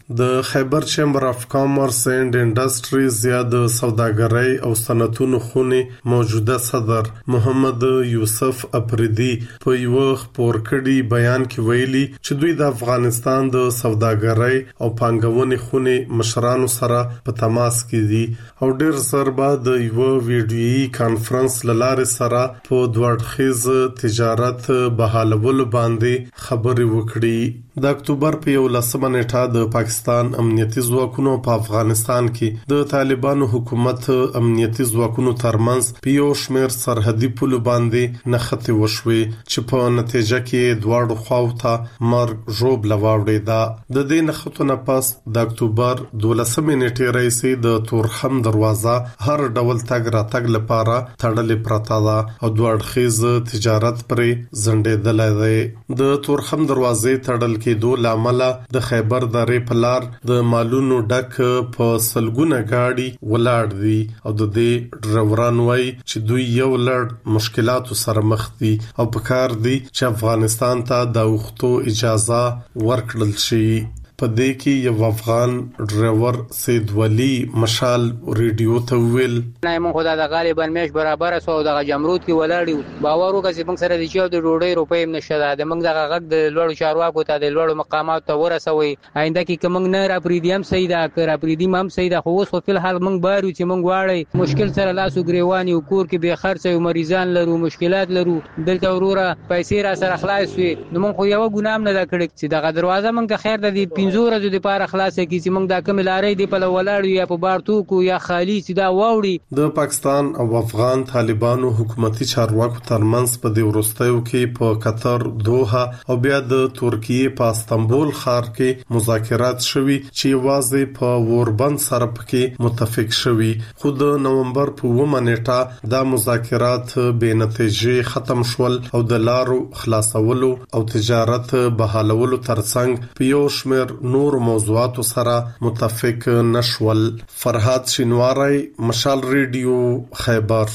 د خیبر چیمبر اف کامرس اینڈ انډستریز یا د سوداګرۍ او صنعتونو خونې موجوده صدر محمد یوسف اپریدي په یو خبر کړي بیان کې ویلي چې دوی د افغانستان د سوداګرۍ او پانګونې خونې مشرانو سره په تماس کې دي او ډیر زر بعد د یو ویډیویي کانفرنس لاره سره په دوړخیز تجارت بحالولو باندې خبرې وکړي. د اکتوبر په یو لسمه نیټه د پاکستان امنیتي ځواکونو په افغانستان کې د طالبانو حکومت امنیتي ځواکونو ترمنځ په یو شمېر سرحدي پولو باندې نښتې وشوي چې په نتیجه کې دواړو خواو ته مرګ ژوبله واوړېده. د دې نښتو نه پس د اکتوبر دولسمې نیټې راهیسې د تورخم دروازه هر ډول تګ راتګ لپاره تړلې پرته ده او دوړخیز تجارت پرې ځنډېدلی دی. د تورخم دروازې تړل کېدو لامل د خیبر درې په لار د مالونو ډک په سلګونه گاډي ولاړ دي او د دې ډرایوران وایي چې دوی یو لړ مشکلاتو سره مخ دي او په کار دي چې افغانستان ته د وختو اجازه ورکړل شي. په دې کې یو افغان ډرایور سید ولی مشال ریډیو ته ویل نه مونږ خدای د غالبا مېش برابر سو د جمرود کې ولاړی باور وکړي چې موږ سره د چیو د ډوډۍ روپې نشه ده د موږ د غږ د لوړو چارواکو ته د لوړو مقامات ته ورسوي آینده کې کوم نه را پریدیم سیدا کر پریدیم هم سیدا خو اوس په الحال موږ بارو چې موږ واړی مشکل سره لاسو ګریوانی او کور کې به خرڅ او مریضان لرو مشکلات لرو دلته وروره پیسې را سره خلاص وي نو موږ خو یو ګنام نه دا کړی چې د دروازه موږ خیر د دې پنځو ورځې لپاره خلاص کی چې موږ دا کوم لارې دی په ولاړ یا په بارتو کو یا خالی چې دا واوړي. د پاکستان او افغان طالبانو حکومتي چارواکو ترمنځ په دې وروستیو کې په قطر دوحه او بیا د ترکیه په استانبول ښار کې مذاکرات شوي چې واځي په وربند سره پکې متفق شوي خو د نومبر په اوومه نیټه دا مذاکرات بې نتیجې ختم شول او د لارو خلاصولو او تجارت بحالولو ترڅنګ په یو شمېر نور موضوعاتو سره متفق نشول. فرهاد شینواری مشال ریډیو خیبر.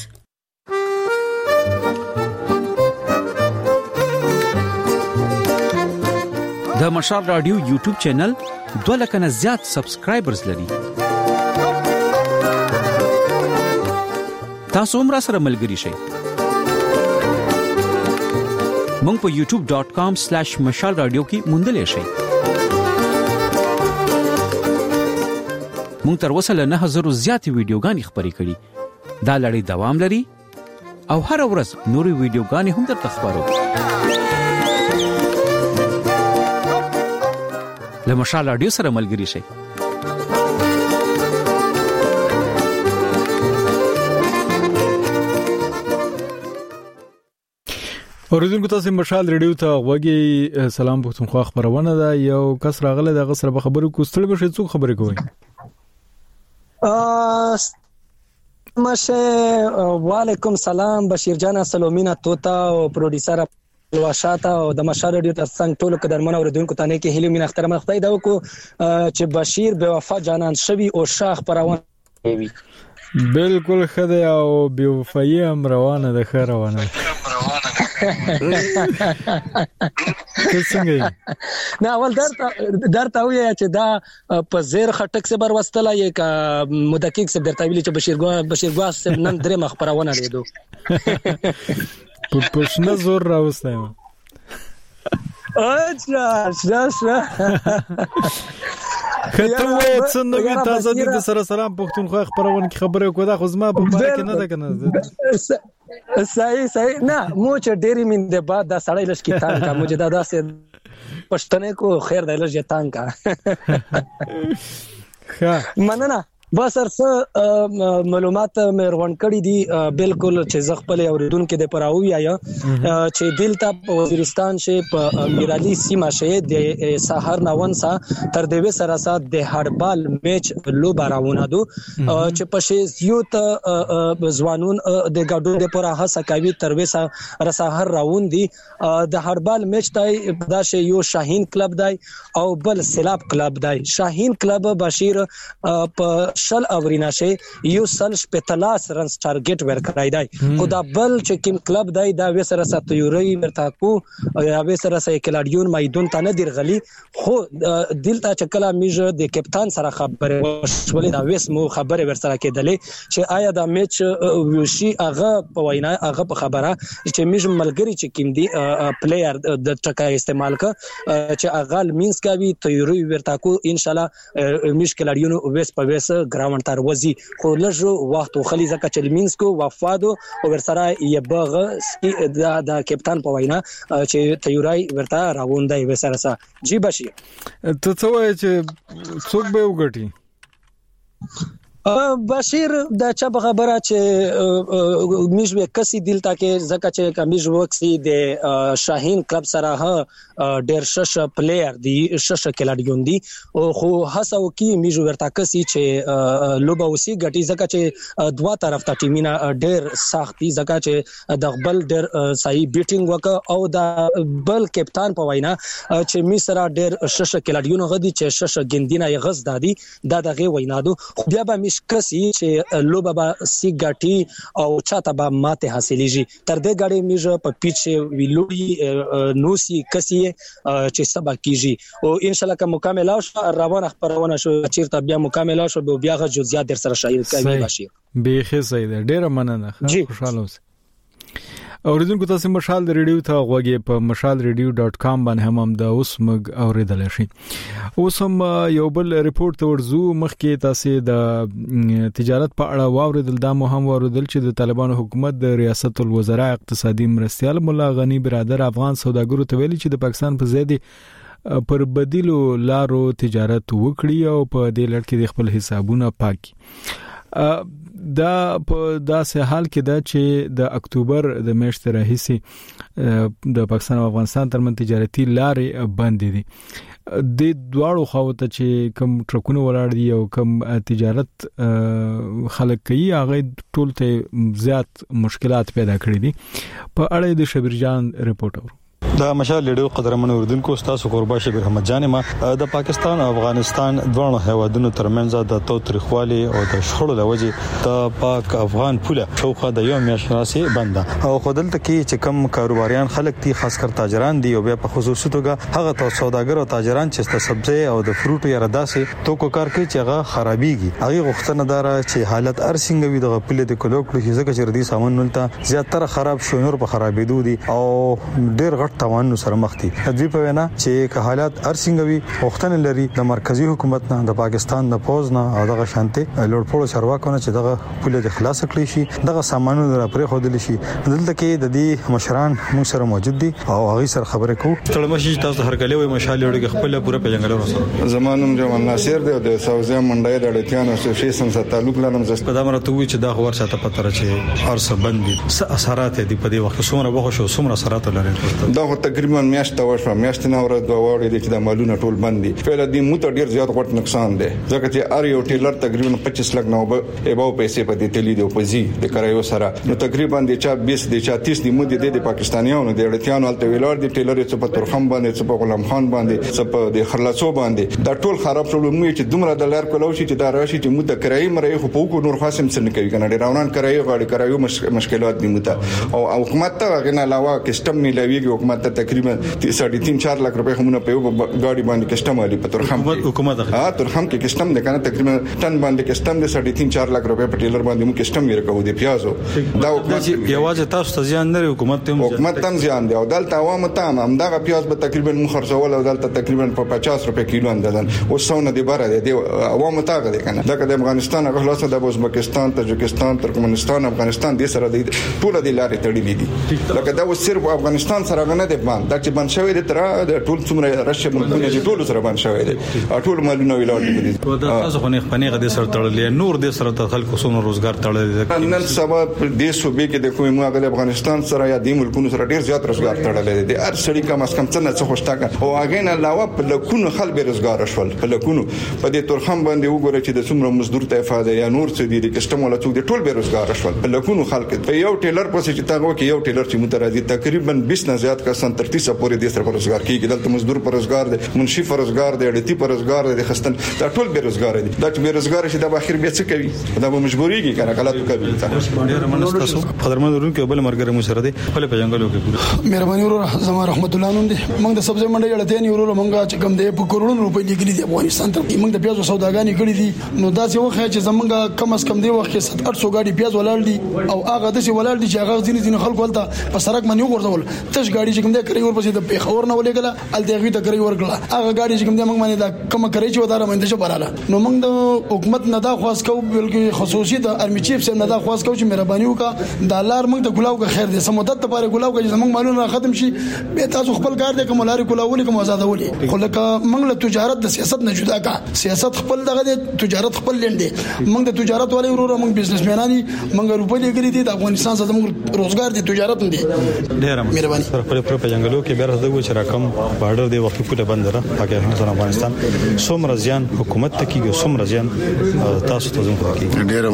د مشال رادیو یوټیوب چینل دوه لک نه زیات سبسکرایبرز لري. تاسو هم را سره ملګري شئ. مونږ په یوټیوب ډاٹ کام سلیش مشال رادیو کې موندلې شئ. مونږ تر اوسه له نه هزار زیاتې ویډیوګانې خبرې کړې. دا لړۍ دوام لري او هر ورځ نورې ویډیوګانې هم درته خبرو. له مشال رادیو سره ملګري شئ. اوریدونکو تاسو مشال ریډیو ته وګورئ. سلام پښتونخوا خبرونه ده. یو کس راغله د غسر په خبرو کوستل به څه خبرې کوي. ماشه وعلیکم سلام بشیر جان سلومینا توتا او پروډوسر لواشاته او د مشال ریډیو ترڅنګ ټولو قدرمنو اوریدونکو ته نه کې هیله مين اختر مخدای دا کو چې بشیر بے وفا جانان شوی او شاخ پروان وي. بالکل خدای او بے وفای هم روانه ده خیر روانه نه اول درته درته وی چې دا په زیر خټک سے بر وستلا یک مدقق سے درته ویل چې بشیر ګوا بشیر ګوا سے نن درې مخ پرونه لیدو په پښنه زور راوستایم. اچھا اچھا خته وای څنګه وی تاسو د سره سلام پښتونخوا خبرونه کې خبره کوي دا خو زما په باره کې نه ده کنه. صحیح صحیح نه مو چې ډېری من د بعد دا سړی لږ کې تان کا مجھے دا داسې پښتنه کو خیر د لږ تان کا ښه مننه. بس ارڅ معلومات مې روان کړی دي بالکل چې زغپل اوریدونکو د پراوی آیا چې دلته په وزیرستان شي په میرالي سیمه شي د سحر ناون سا تر دوی سره سات د هډبال میچ لو باراونه دو چې په شي یو ته ځوانون د ګډون د پره هڅه کوي تر وسه رساهر راون دي د هډبال میچ تای دا شي یو شاهین کلب دی او بل سیلاب کلب دی. شاهین کلب بشیر په شل اورینه شي یو سل شپتلاس رنز ټارګټ ورکړای دی خو دا بل چې کوم کلب دی دا وسره ستوري ورته کو یا وسره سې کلاډیون میدان ته نه درغلي خو دلته چې کله میجه د کپټان سره خبره وشولې دا وس مو خبره ورسره کېدلې چې آیا دا میچ وشي هغه په وینا هغه په خبره چې میجه ملګری چې کوم دی پلیئر د ټکا استعمال ک چې هغه مینس کوي تیوري ورته کو ان شاء الله میش کلاډیون وس په وس ګراوند تر وزي خو لږ وخت خلی زکه چې مینسکو وفادو او ورسره یبغه دا د کپټان په وینا چې تیورای ورته راوندای وسره سا جی بشي ته څه وایې چې څوک به وګټي بشیر د چا خبره چې میجو کسي دلته کې زکه چې کمیج وکسي د شاهین کلب سره ها ډیر شش پلیئر دی شش کلاډیون دی او خو هڅه وکي میجو ورته کسي چې لوبه وسی غټي زکه چې دوا طرف ته ټیمینا ډیر سختي زکه چې د خپل ډیر صحیح بیټینګ وک او د بل کپټان په وینا چې می سره ډیر شش کلاډیون غدي چې شش ګندینه یې غز دادي دا دغه وینا دو خو بیا به کسي چې لوبه با سی غټي او چاته به ماته حاصلېږي تر دې غړې میجه په پیچ ویلوړي نو سی کسي چې سبا کیږي او ان شاء الله که مکمل شو روانه خبرونه شو چیرته بیا مکمل شو بیا غو جزئیات در سره شایع کوي بشیر به صحیح ده ډیره مننه خوشاله اوسئ اوریدونکو تاسو مشال ریډیو ته غوږی په مشال ریډیو ډاٹ کام باندې هم هم د اوس مګ اوریدل شي اوس هم یو بل ریپورت ورزو مخکې تاسو د تجارت په اړه واوریدل دا مهم واوریدل چې د طالبانو حکومت د ریاست الوزرا اقتصادي مرستيال مولا غنی برادر افغان سوداګرو ته ویلي چې د پاکستان په ضد پر بدیلو لارو تجارت وکړي او په دې لړ کې د خپل حسابونه پاکي دا په داسې حال کې دا چې د اکتوبر د میاشتې راهیسي د پاکستان او افغانستان ترمن تجارتي لارې بندې دي د دواړو خواته چې کم ټرکونه ولاړ دي او کم تجارت خلک کوي هغه ټول ته زیات مشکلات پیدا کړې دي په اړه د شبیر جان ریپورت اورو د مشال لیډو قدرمن اردوونکو تاسو قربا شبیر احمد جان ما د پاکستان او افغانستان دوه هیوادونو ترمنځ د توترخوالي او د شخړو لوجې د پاک افغان پوله شوخه د یو میاشت راسي بنده او خودلته کې چې کم کاروباریان خلک دي خاص کر تاجران دي او بیا په خصوصي توګه هغه تو سوداګر او تاجران چې د سبزی او د فروټو یا داسې توکو کار کوي چې هغه خرابيږي هغه غوښتنه دار چې حالت ارسنګ وي د پوله د کلو کلو چې ځکه چې ردي سامان نلته زیاتره خراب شو نور په خرابېدو دي او ډېر غټ توان سره مخ دي دوی په وینا چې که حالات ارسنګوي وختن لري د مرکزی حکومت نه د پاکستان د فوج نه او دغه شانتي لوړپوړو چارواکو چې دغه پوله د خلاص کړی شي دغه سامانونه را پرې خودل شي دلته کې د دې مشران موږ سره موجود دي او هغه سره خبرې کوو تلمشي تاسو هر کله وي مشال لري خپل پوره پیژنګل ورسره زمانم جمال ناصر دی د ساوزه منډای د اړتیانو اسوسییشن سره تعلق لرم زه په دامره ته وی چې دا خبر ساته پته راځي ارسه بندي اثرات دي په دې وخت څومره وخت شو څومره اثرات لري دا تقریبا میاشت ته وشو میاشت نه ور دوه وړي چې د مالونو ټول بندي فعلا دې مو ته ډیر زیات غټ نقصان دی ځکه چې ار یو ټیلر تقریبا پچیس لک نه به ایبو پیسې په دې تلی دی په زی د کرایو سره نو تقریبا د چا بیس د چا تیس دی مو د د پاکستانیانو د اړتیانو الته ویلار دی ټیلر چې په ترخم باندې چې په غلام خان باندې چې په د خلاصو باندې دا ټول خراب شول مو چې دومره د لار کولو شي چې دا راشي چې مو د کرایي مړې خو په کو نور خاصم څه نه کوي کنه ډیرونان کرایي غاړي کرایو مشکلات دي مو ته او حکومت ته غنه علاوه کسٹم ملويږي حکومت ته تقریبا ساڑھے تین چار لک روپے همونه په یو گاډي باندې کسٹم علي په ترخم حکومت ها ترخم کې کسٹم ده کنه تقریبا ټن باندې کسٹم ده ساڑھے تین چار لک روپے په ټیلر باندې مو کسٹم یې راکو دي پیازو دا یوازې تاسو ته ځان نه حکومت ته حکومت تم ځان دی او دلته عوام ته هم دغه پیاز به تقریبا مو خرڅول او دلته تقریبا په پچاس روپے کیلو اندازن او څونه دی بره دی عوام ته غلي کنه دا د افغانستان غلاسه د ازبکستان تاجکستان ترکمنستان افغانستان دې سره دی ټول دی لارې تړلې دي لکه دا و صرف افغانستان سره غنه دی باندې دا چې بند شوی دی تر د ټول څومره راشي ملکونه چې ټول سره باندې شوی دی ټول مالونه ویلار دي په تاسو خو نه خپنه غدي سره تړلې نور دې سره د خلکو څومره روزګار تړلې دي نن سبا د صوبې کې د کومه غل افغانستان سره یا د ملکونو سره ډیر زیات روزګار تړلې دي هر سړی کم اس کم څه نه څه خوشتاګه او هغه نه علاوه په لکونو خلک به روزګار شول په لکونو په دې ترخم باندې وګوره چې د څومره مزدور ته افاده یا نور څه دي د کسٹم ولا څوک د ټول به روزګار شول په لکونو خلک په یو ټیلر پسې چې تاسو کې یو ټیلر چې مترادي تقریبا بیس نه زیات کسان سن تر تیس پورې د سر پر روزګار کیږي دلته مزدور پر روزګار دی منشي پر روزګار دی اړتي پر روزګار دی خستن دا ټول به روزګار دي دا چې به روزګار شي د اخر به څه کوي دا به مجبوريږي کنه غلط کوي ډیر منستاسو قدرمن ورونکو بل مرګره مو سره دي خپل په جنگلو کې پوره مهرباني ورو زما رحمت الله نوم دي موږ د سبزی منډي اړتیا نه ورو موږ چې کم دی په کروڑونو روپۍ لګلي دي افغانستان ته موږ د پیازو سوداګانی کړې دي نو دا چې وخت چې زمونږ کم از کم دی وخت کې سات آٹھ سو غاډي پیاز ولاړ دي او هغه د څه ولاړ دي چې هغه ځینې ځینې خلکو ولته په سړک باندې ورځول تش غاډي چې کوم دی کوي ورپسې د پیښور نه ولېګله ال دغه ته کوي ورګله هغه غاډي چې کوم دی موږ باندې دا کوم کوي چې وداره باندې شو براله نو موږ د حکومت نه دا خواست کوو بلکې خصوصي د ارمی چیف سره نه دا خواست کوو چې مهرباني وکړه د لار موږ د ګلاو خیر دي سمودت لپاره ګلاو چې زموږ مالونه ختم شي به تاسو خپل کار دې کوم لاري کولاولې کوم آزادولې خو لکه موږ له تجارت د سیاست نه جدا کا سیاست خپل دغه د تجارت خپل لیندې موږ د تجارت والے ورور موږ بزنسمنان دي موږ روپې لګري دي د افغانستان سره موږ روزګار دي تجارت دي ډیر مهرباني خپل پر په جنگلو کې بیره دغه چې رقم بارډر دی وقفه کوله بندره پاکستان افغانستان څومره ځان حکومت ته کیږي څومره ځان تاسو ته زموږ کیږي ډیر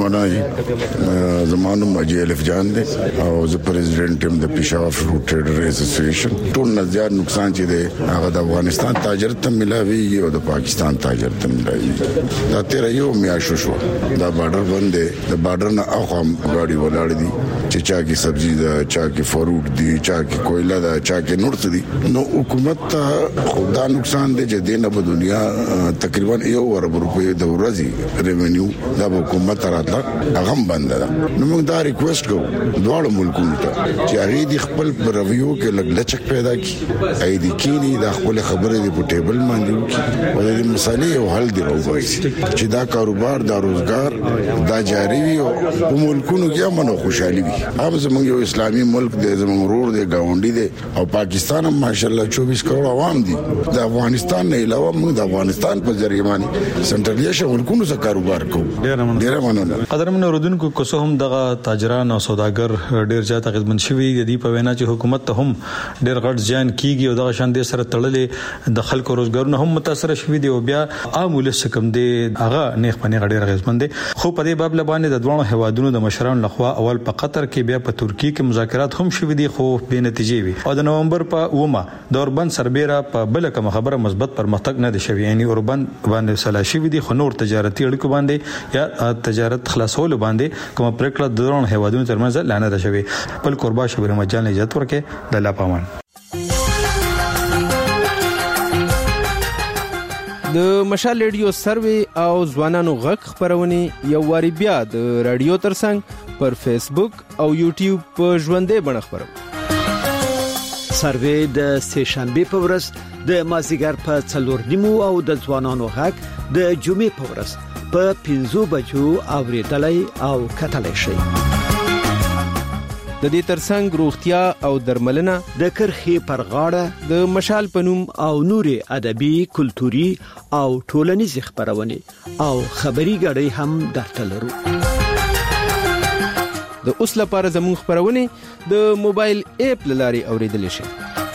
منای زمانو ماجي الف جان دي او زه پریزیدنت هم د پېښور فروټ ټریډر اسوسییشن ټول نه زیات نقصان چې دی هغه د افغانستان تاجر ته ملاوي او د پاکستان تاجر ته ملاوي دا تیر یو میاشو شو دا بارډر باندې د بارډر نه اخوام غاډي ولاړ دي چې چا کې سبزی دا چا کې فروټ دي چا کې کویلا دا چا کې نورت دي نو حکومت ته خدا نقصان دی چې دینه په دنیا تقریبا یو ورب روپې د ورځي ریونیو دا حکومت راتله هغه بند ده نو موږ دا ریکوست کوو دواړو ملکونو ته چې هغه د خپل پرویو کې لګ لچک پیدا کی اې د کینی د خپل خبرې د پټیبل باندې وکړي او د مسالې او حل دی راوځي چې دا کاروبار دا روزګار دا جاری وي او په ملکونو کې امن او خوشحالي وي هم زموږ یو اسلامي ملک دی زموږ ورور دی گاونډي دی او پاکستان هم ماشاءالله چوبیس کروڑ عوام دي د افغانستان نه علاوه موږ د افغانستان په ذریعہ باندې سنټرل ایشیا ملکونو سره کاروبار کوو ډیر مننه قدرمن اوردونکو کوڅه هم دغه تاجران او سوداګر ډیر زیات خدمت شوی دی په وینا چې حکومت ته هم ډیر غټ ځان کیږي او دغه شان دي سره تړلې د خلکو روزګارونه هم متاثر شوي دي او بیا عام ولس کم دي هغه نیخ پنی غډیر غزمن دي خو په دې باب لبانې د دوه هوادونو د مشرانو لخوا اول په قطر کې بیا په ترکیه کې مذاکرات هم شوي دي خو به نتیجې وي او د نومبر په اومه د اوربند سربېره په بل کوم خبره مثبت پرمختګ نه دي شوی یعنی اوربند باندې سلا شوي دي خو نور تجارتي اړیکو باندې یا تجارت خلاصول باندې کوم پریکړه د دوه هوادونو ترمنځ لانه ده شوی بل قربا شبیر مجال اجازه ورکړي د لا پامان د مشال ریډیو سروي او ځوانانو غږ خبرونه یو واری بیا د رادیو ترڅنګ پر فیسبوک او یوټیوب په ژوندې بڼه خبرو سروي د سېشنبه په ورځ د مازیګر په څلور نیمو او د ځوانانو غږ د جمعې په ورځ په پنځو بجو اوریدلای او کتلای شي د دې ترڅنګ روغتیا او درملنه د کرخي پر غاړه د مشال پنوم او نوري ادبي کلتوري او ټولنیز خبرونه او خبري غړي هم درته لرو د اوس لپاره زموږ خبرونه د موبایل اپ لاري اوریدل شي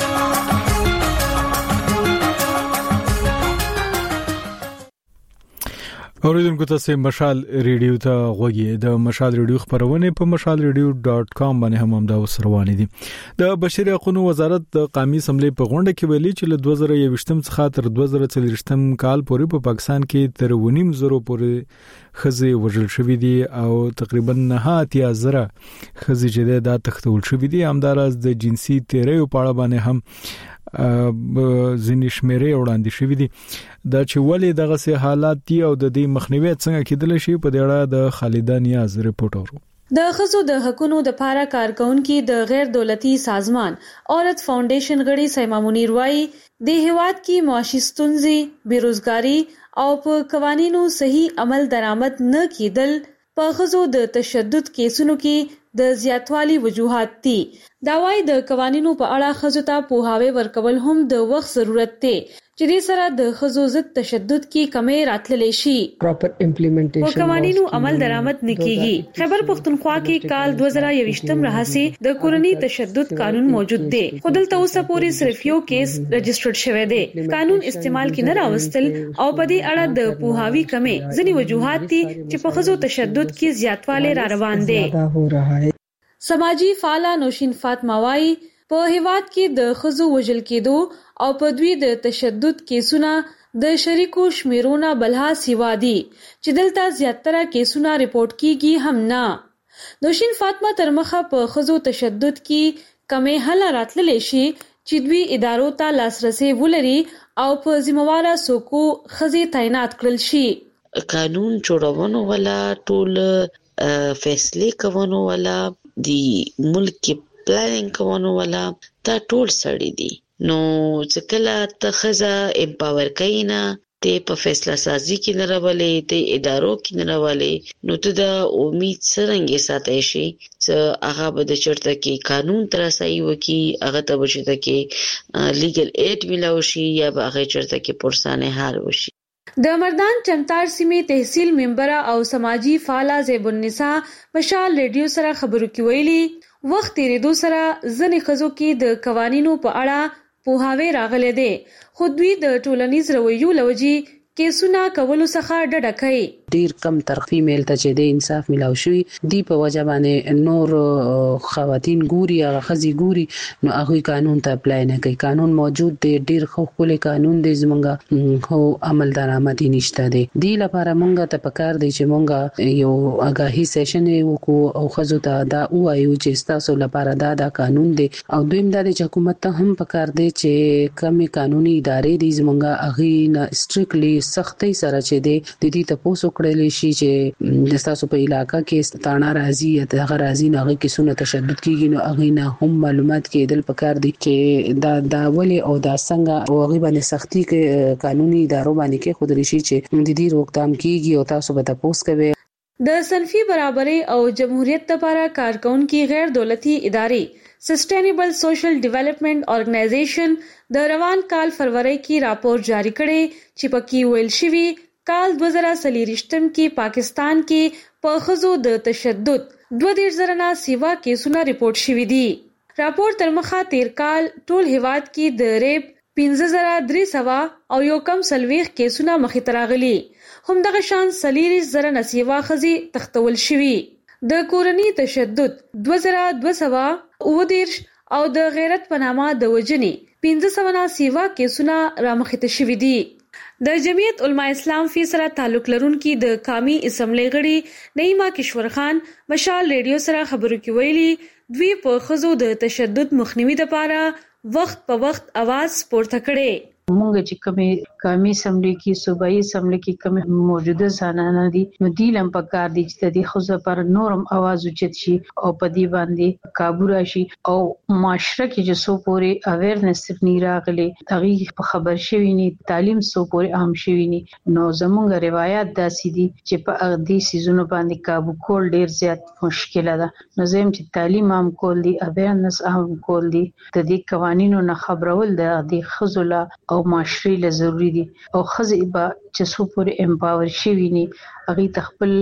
اوریدونکو تاسو مشال ریډیو ته غوږی د مشال ریډیو خبرونه په مشال ریډیو ډاټ کام باندې هم د اوس روانې دي د بشري حقوقو وزارت د قومي اسمبلی په غونډه کې ویلي چې له دوه زره یوویشتم څخه تر دوه زره څلوېښتم کال پورې په پاکستان کې تر ونیم زرو پورې خزي وژل شوې دي او تقریبا نه اتیا زره خزي چې د تختول شوې دي همدارس د جنسي تیریو په اړه باندې هم ځینې شمیرې وړاندې شوې دي دا چې ولې دغه سه حالات دي او د دې مخنیوي څنګه کېدل شي په دې اړه د خالد نیاز رپورټ ورو د خزو د حقونو د پاره کارکونکو د غیر دولتي سازمان عورت فاونډیشن غړي سیما منیر وايي د هیواد کې معاشي ستونزې بیروزګاری او په قوانینو صحیح عمل درآمد نه کېدل په خزو د تشدد کیسونو کې د زیاتوالي وجوهات دي دا وايي د قوانینو په اړه خزو ته پوهاوی ورکول هم د وخت ضرورت دی چې د سره د خزو ضد تشدد کې کمی راتللی شي پراپر امپلیمنټیشن په قوانینو عمل درآمد نکېږي خیبر پختونخوا کې کال دوه زره یوویشتم راهسي د کورنۍ تشدد قانون موجود دی خو دلته اوسه پورې صرف یو کیس رجسټرډ شوی دی قانون استعمال کې نه راوستل او په دې اړه د پوهاوی کمی ځینې وجوهات دي چې په خزو تشدد کې زیاتوالی را روان دي سماجی فعال نوشین فاطمه وايي په هیواد کې د ښځو وژل کېدو او په دوی د تشدد کیسونه د شریکو شمیرونه بلها سیوا دي چې دلته زیاتره کیسونه ریپورت کیږي هم نه. دوشین فاطمه تر مخه په ښځو تشدد کې کمې حل راتللی شي چې دوی ادارو ته لاسرسي ولري او په ذمہواره څوکو ښځې تعینات کړل شي. قانون جوړونو ولا ټول فیصله کوونو ولا دی ملک پلانینګ کوونو ولا تا ټول سړی دي. نو ځکه ته ښځه امپاور کینا ته په فیصله سازي کې نه راولې ته ادارو کې نه راولې نو ته د امید څنګه ساتي شي چې هغه به د چرته کې قانون تر سایي وکي هغه ته بچته کې لیګل ایډ ملاوي شي یا به هغه چرته کې پرسانه حل وشي. د مردان چمتار سیمې تحصیل ممبر او سماجی فعاله زیب النساء مشال ریډیو سره خبرو کې ویلي وخت تیریدو سره ځنې ښځو کې د قوانینو په اړه پوهاوی راغلی دی خو دوی د ټولنیز رویو لوجي کیسونه کولو څخه ډډه کوي. ډیر کم تر فیمیل ته چې د انصاف ملاو شوی دی په وجه باندې نور خواتین ګوري هغه خزي ګوري نو هغه قانون ته اپلای نه کوي. قانون موجود دی ډیر خو خپل قانون دی زمونږ هو عمل درآمد نشته دی. دی لپاره مونږ ته پکار دی چې مونږ یو اگاهي سیشن وکړو او خزو ته دا وایو چې تاسو لپاره دا دا قانون دی او دویم دا چې حکومت ته هم پکار دی چې کمی قانوني ادارې دي زمونږ هغه نه سټریکټلی سختي سره چې دی د دې تاسو کړل شي چې د تاسو په علاقې کې ستانه راځي یا د غرازي نه کې سونه تشدد کیږي نو هغه نه هم معلومات کېدل پکار دي چې دا دا ولي او دا څنګه او هغه باندې سختي کې قانوني ادارو باندې کې خود لري چې د دې روکتام کیږي او تاسو به تاسو کوي. د صنفي برابرۍ او جمهوریت لپاره کارکونکو غیر دولتي ادارې سسټینیبل سوشل ډیولپمنٹ آرګنایزیشن د روان کال فروری کې راپور جاری کړي چې پکې ویل شوی کال دو هزار څلورم کې پاکستان کې په ښځو د تشدد دوه دېرش زره نه سیوا کیسونه ریپورت شوي دي. راپور تر مخه تیر کال ټول هیواد کې د ریپ پنځه زره درې سوه او یو کم څلوېښت کیسونه مخې ته راغلي. همدغه شان څلېرویشت زره نه سیوا ښځې تښتول شوي. د کورني تشدد دوه زره دوه سوه اووه دېرش او د غیرت په نامه د وژنې پنځه سوه نه سیوا کیسونه رامخې ته شوي دي. د جمعیت علماء اسلام فی سره تعلق لرونکي د قومي اسمبلی غړي نعیمه کشور خان مشال ریډیو سره خبرو کې ویلي دوی په ښځو د تشدد مخنیوي لپاره وخت په وخت आवाज پورته کړي. مونږ چې کومه قومي اسمبلی کې صوبایي اسمبلی کې کومه موجوده زنانه دي نو دیلم په کار دي چې د خزو پر نورم आवाज اوچت شي او په دی باندې قابو راشي او معاشره کې چې سو پوري اویرنس نه راغلي هغه په خبر شوی ني تعلیم سو پوري عام شوی ني نو زمونږ روایت داسې دي چې په اغدي سيزونو باندې قابو کول ډیر زیات مشکله ده. نو زم چې تعلیم عام کول دي اویرنس عام کول دي د دې قوانینو نه خبرول د دې خزو لا او معاشري له ضروری دي او خزې به چې سو پورې امپاور شي ویني هغه تخپل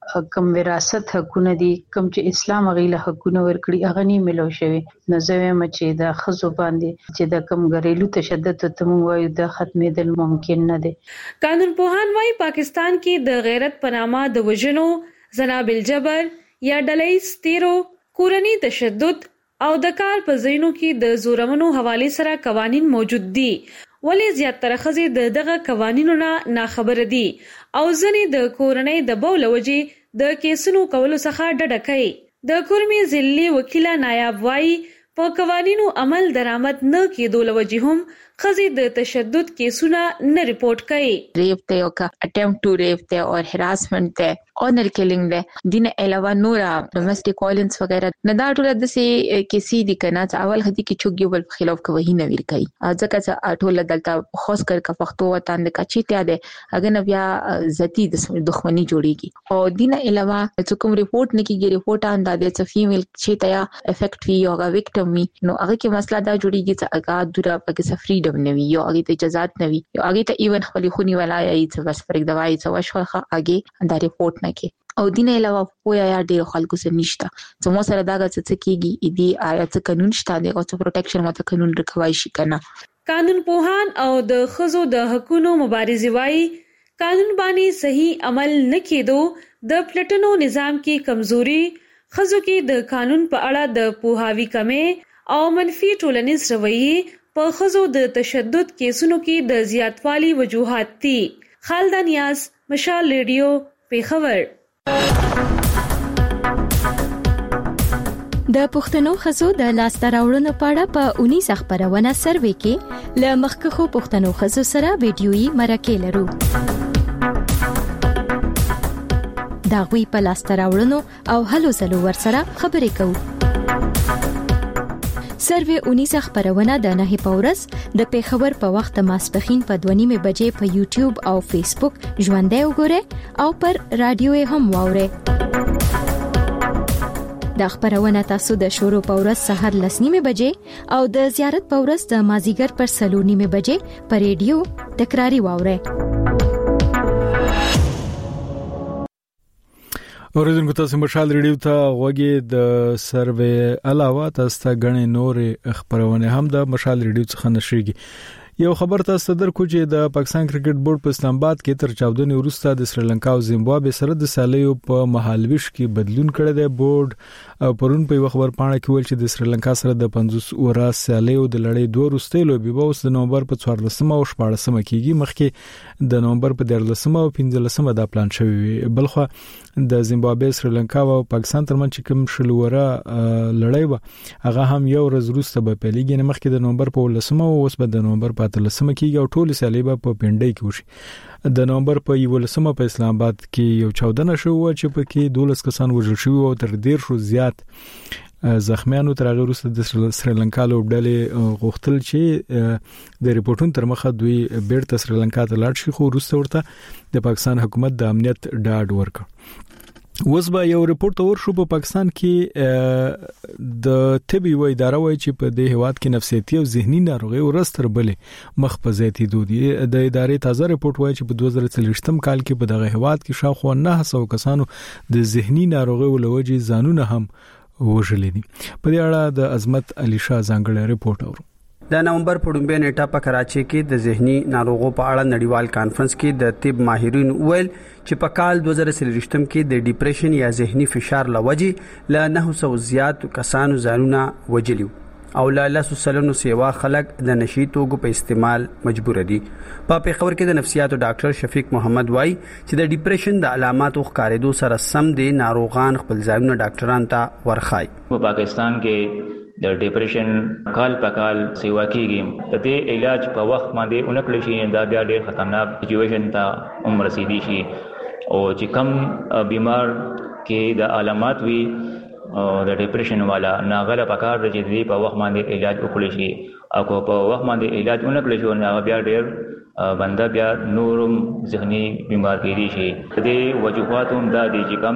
کم وراثت حقونه دي کم چې اسلام هغه له حقونه ورکړي هغه نه ملو شوی. نو زه وایم چې د خزو باندې چې د کم غریلو تشدد ته مو وایو د ختمېدل ممکن نه دي. قانون پوهان وايي پاکستان کې د غیرت په نامه د وژنو زنابل جبر یا ډلې ستیرو کورني تشدد او د کار په ځایونو کې د زورمنو حواله سره قوانين موجود دي ولې زیاتره ښځې د دغه قوانینو نه ناخبره دي او ځینې د کورنۍ د بول وجې د کیسونو کولو څخه ډډه کوي. د کورمي ضلعي وکیل نایاب وايي په قوانینو عمل درآمد نه کېدو لوجې هم ښځې د تشدد کیسونه نه ریپورت کوي. ریپ ته او کا اټمپټ ټو ریپ ته او هراسمنت ته اونر کیلینګ ده دینه علاوه نورا ډومېسټک وایلنس وغیرہ نه دا ټول د سي کیسې دي کنه چې اول هدي کې چوګي بل خلاف کوي نه ویل کوي ځکه چې ټول دلته خاص کر کا پښتو وطن د کچې ته ده اګه نه بیا ذاتی د دښمنی جوړيږي او دینه علاوه چې کوم ریپورت نه کیږي ریپورت انداز د فیمیل چې تیا افیکټ وی او وکټم وی نو هغه کې مسله دا جوړيږي چې هغه دورا پکې سفریډم نه وي او هغه ته اجازه نه وي او هغه ته ایون خپل خونی ولای چې بس فرق دوای چې وشخه هغه دا ریپورت نه کی او دینه علاوه پویا یا ډیر خلکو سره نشته چې مو سره داګه څه کیږي دې آیا څه قانون شته د او څه پروټیکشن ماته قانون رکوای شي کنه. قانون پوهان او د خزو د حقوقو مبارزې وايي قانون باندې صحیح عمل نه کېدو د پلټنو نظام کې کمزوري خزو کې د قانون په اړه د پوهاوی کمې او منفي ټولنیز رویه په ښځو د تشدد کیسونو کې د زیاتوالي وجوهات دي. خالد نیاز، مشال ریډیو، پیښور. د پښتنو ښځو د لاسته راوړنو په اړه په اونیز خبرونه سروې کې ل مخکخو پښتنو ښځو سره ویډیويي مرکه لرو. دا غوي په لاسته راوړنو او هلو ځلو ورسره خبرې کوو. سروې اونیز خبرونه د نه په ورځ د پیښور په وخت ماسپخین په دوه نیمه بجې په یوټیوب او فیسبوک ژوندۍ وګورئ او پر رادیو هم واورئ. د خبرونه تاسو د شروع په ورځ سحر لس نیمه بجې او د زیارت په ورځ د مازیګر پر سلور نیمه بجې په ریډیو تکراری واورئ. اوریدونکو تاسو مشال ریډیو ته غوږی د سروې علاوه تاسو ته غنې نور خبرونه هم د مشال ریډیو څخه نشریږي. یو خبر تاسو درکو چې د پاکستان کرکټ بورډ په اسلام آباد کې تر چاودنې وروسته د سریلانکا او زیمبابوې سره د سالیو په مهالويش کې بدلون کړی دی. بورډ پرون په یو خبر پاڼه کې ویل چې د سریلانکا سره د پنځوس اورا سالیو د لړۍ دوه وروستۍ لوبې به اوس د نومبر په څوارلسمه او شپاړسمه کېږي. مخکې د نومبر په دیارلسمه او پنځلسمه دا پلان شوی وي. بلخو د زیمبابوې، سریلانکا او پاکستان ترمنځ کوم شلوره لړۍ و هغه هم یو ورځ وروسته به پیلېږي. نه مخکې د نومبر په ولسمه او اوس به د نومبر په اتلسمه کېږي او ټول سالې به په پنډۍ کې وشي. د نومبر په یولسمه په اسلام آباد کې یو چاودنه شو چې په کې دولس کسان وژل شوي او تر ډیر شو زیات زخمیانو. تر هغه وروسته د سریلانکا لوبډلې غوښتل چې د ریپورتونو تر مخه دوی بیرته سریلانکا ته لاړ شي، خو وروسته ورته د پاکستان حکومت د امنیت ډاډ ورکړ. اوس به یو ریپورت ورشو په پاکستان کې د طبي و اداره وایي چې په دې هواد کې نفسیاتي او ذهني ناروغي ورستر بلې مخ په زیاتې دودي. د ادارې تازه ریپورت وایي چې په دوه زره څلوېښتم کال کې په دغه هواد کې شاوخوا نه سوه کسانو د ذهني ناروغي ولوجې ځانونه هم وژلي دي. په دې اړه د عظمت علي شاه ځانګړی ریپورت اورو. د نومبر په لومړۍ نیټه په کراچۍ کې د ذهني ناروغو په اړه نړیوال کانفرنس کې د طب ماهرین ویل چې په کال دوه زره څلوېښتم کې د ډیپریشن یا ذهني فشار لوجې ل نه سوه زیات کسانو ځانونه وژلي او له لاسو سلنو سیوا خلک د نشي توکو په استعمال مجبور دي. په پیښور کې د نفسیاتو ډاکټر شفیق محمد وای چې د ډیپریشن د علاماتو ښکارېدو سره سم دي ناروغان خپل ځانونه ډاکټرانو ته ورخای. په پاکستان کې د ډیپریشن کال په کال سیوا کیږي. د دې علاج په وخت باندې اونکل شي دا بیا ډېر خطرناک سچويشن ته عمر رسیدي شي او چې کم بیمار کې د علامات وي د ډیپریشن والا ناغله پکار د جدي په وخت باندې علاج وکړي شي او په وخت باندې علاج اونکل شي نو بیا ډېر بنده بیا نورم ذهني بیمار کېږي شي. د دې وجوهات هم دا دي چې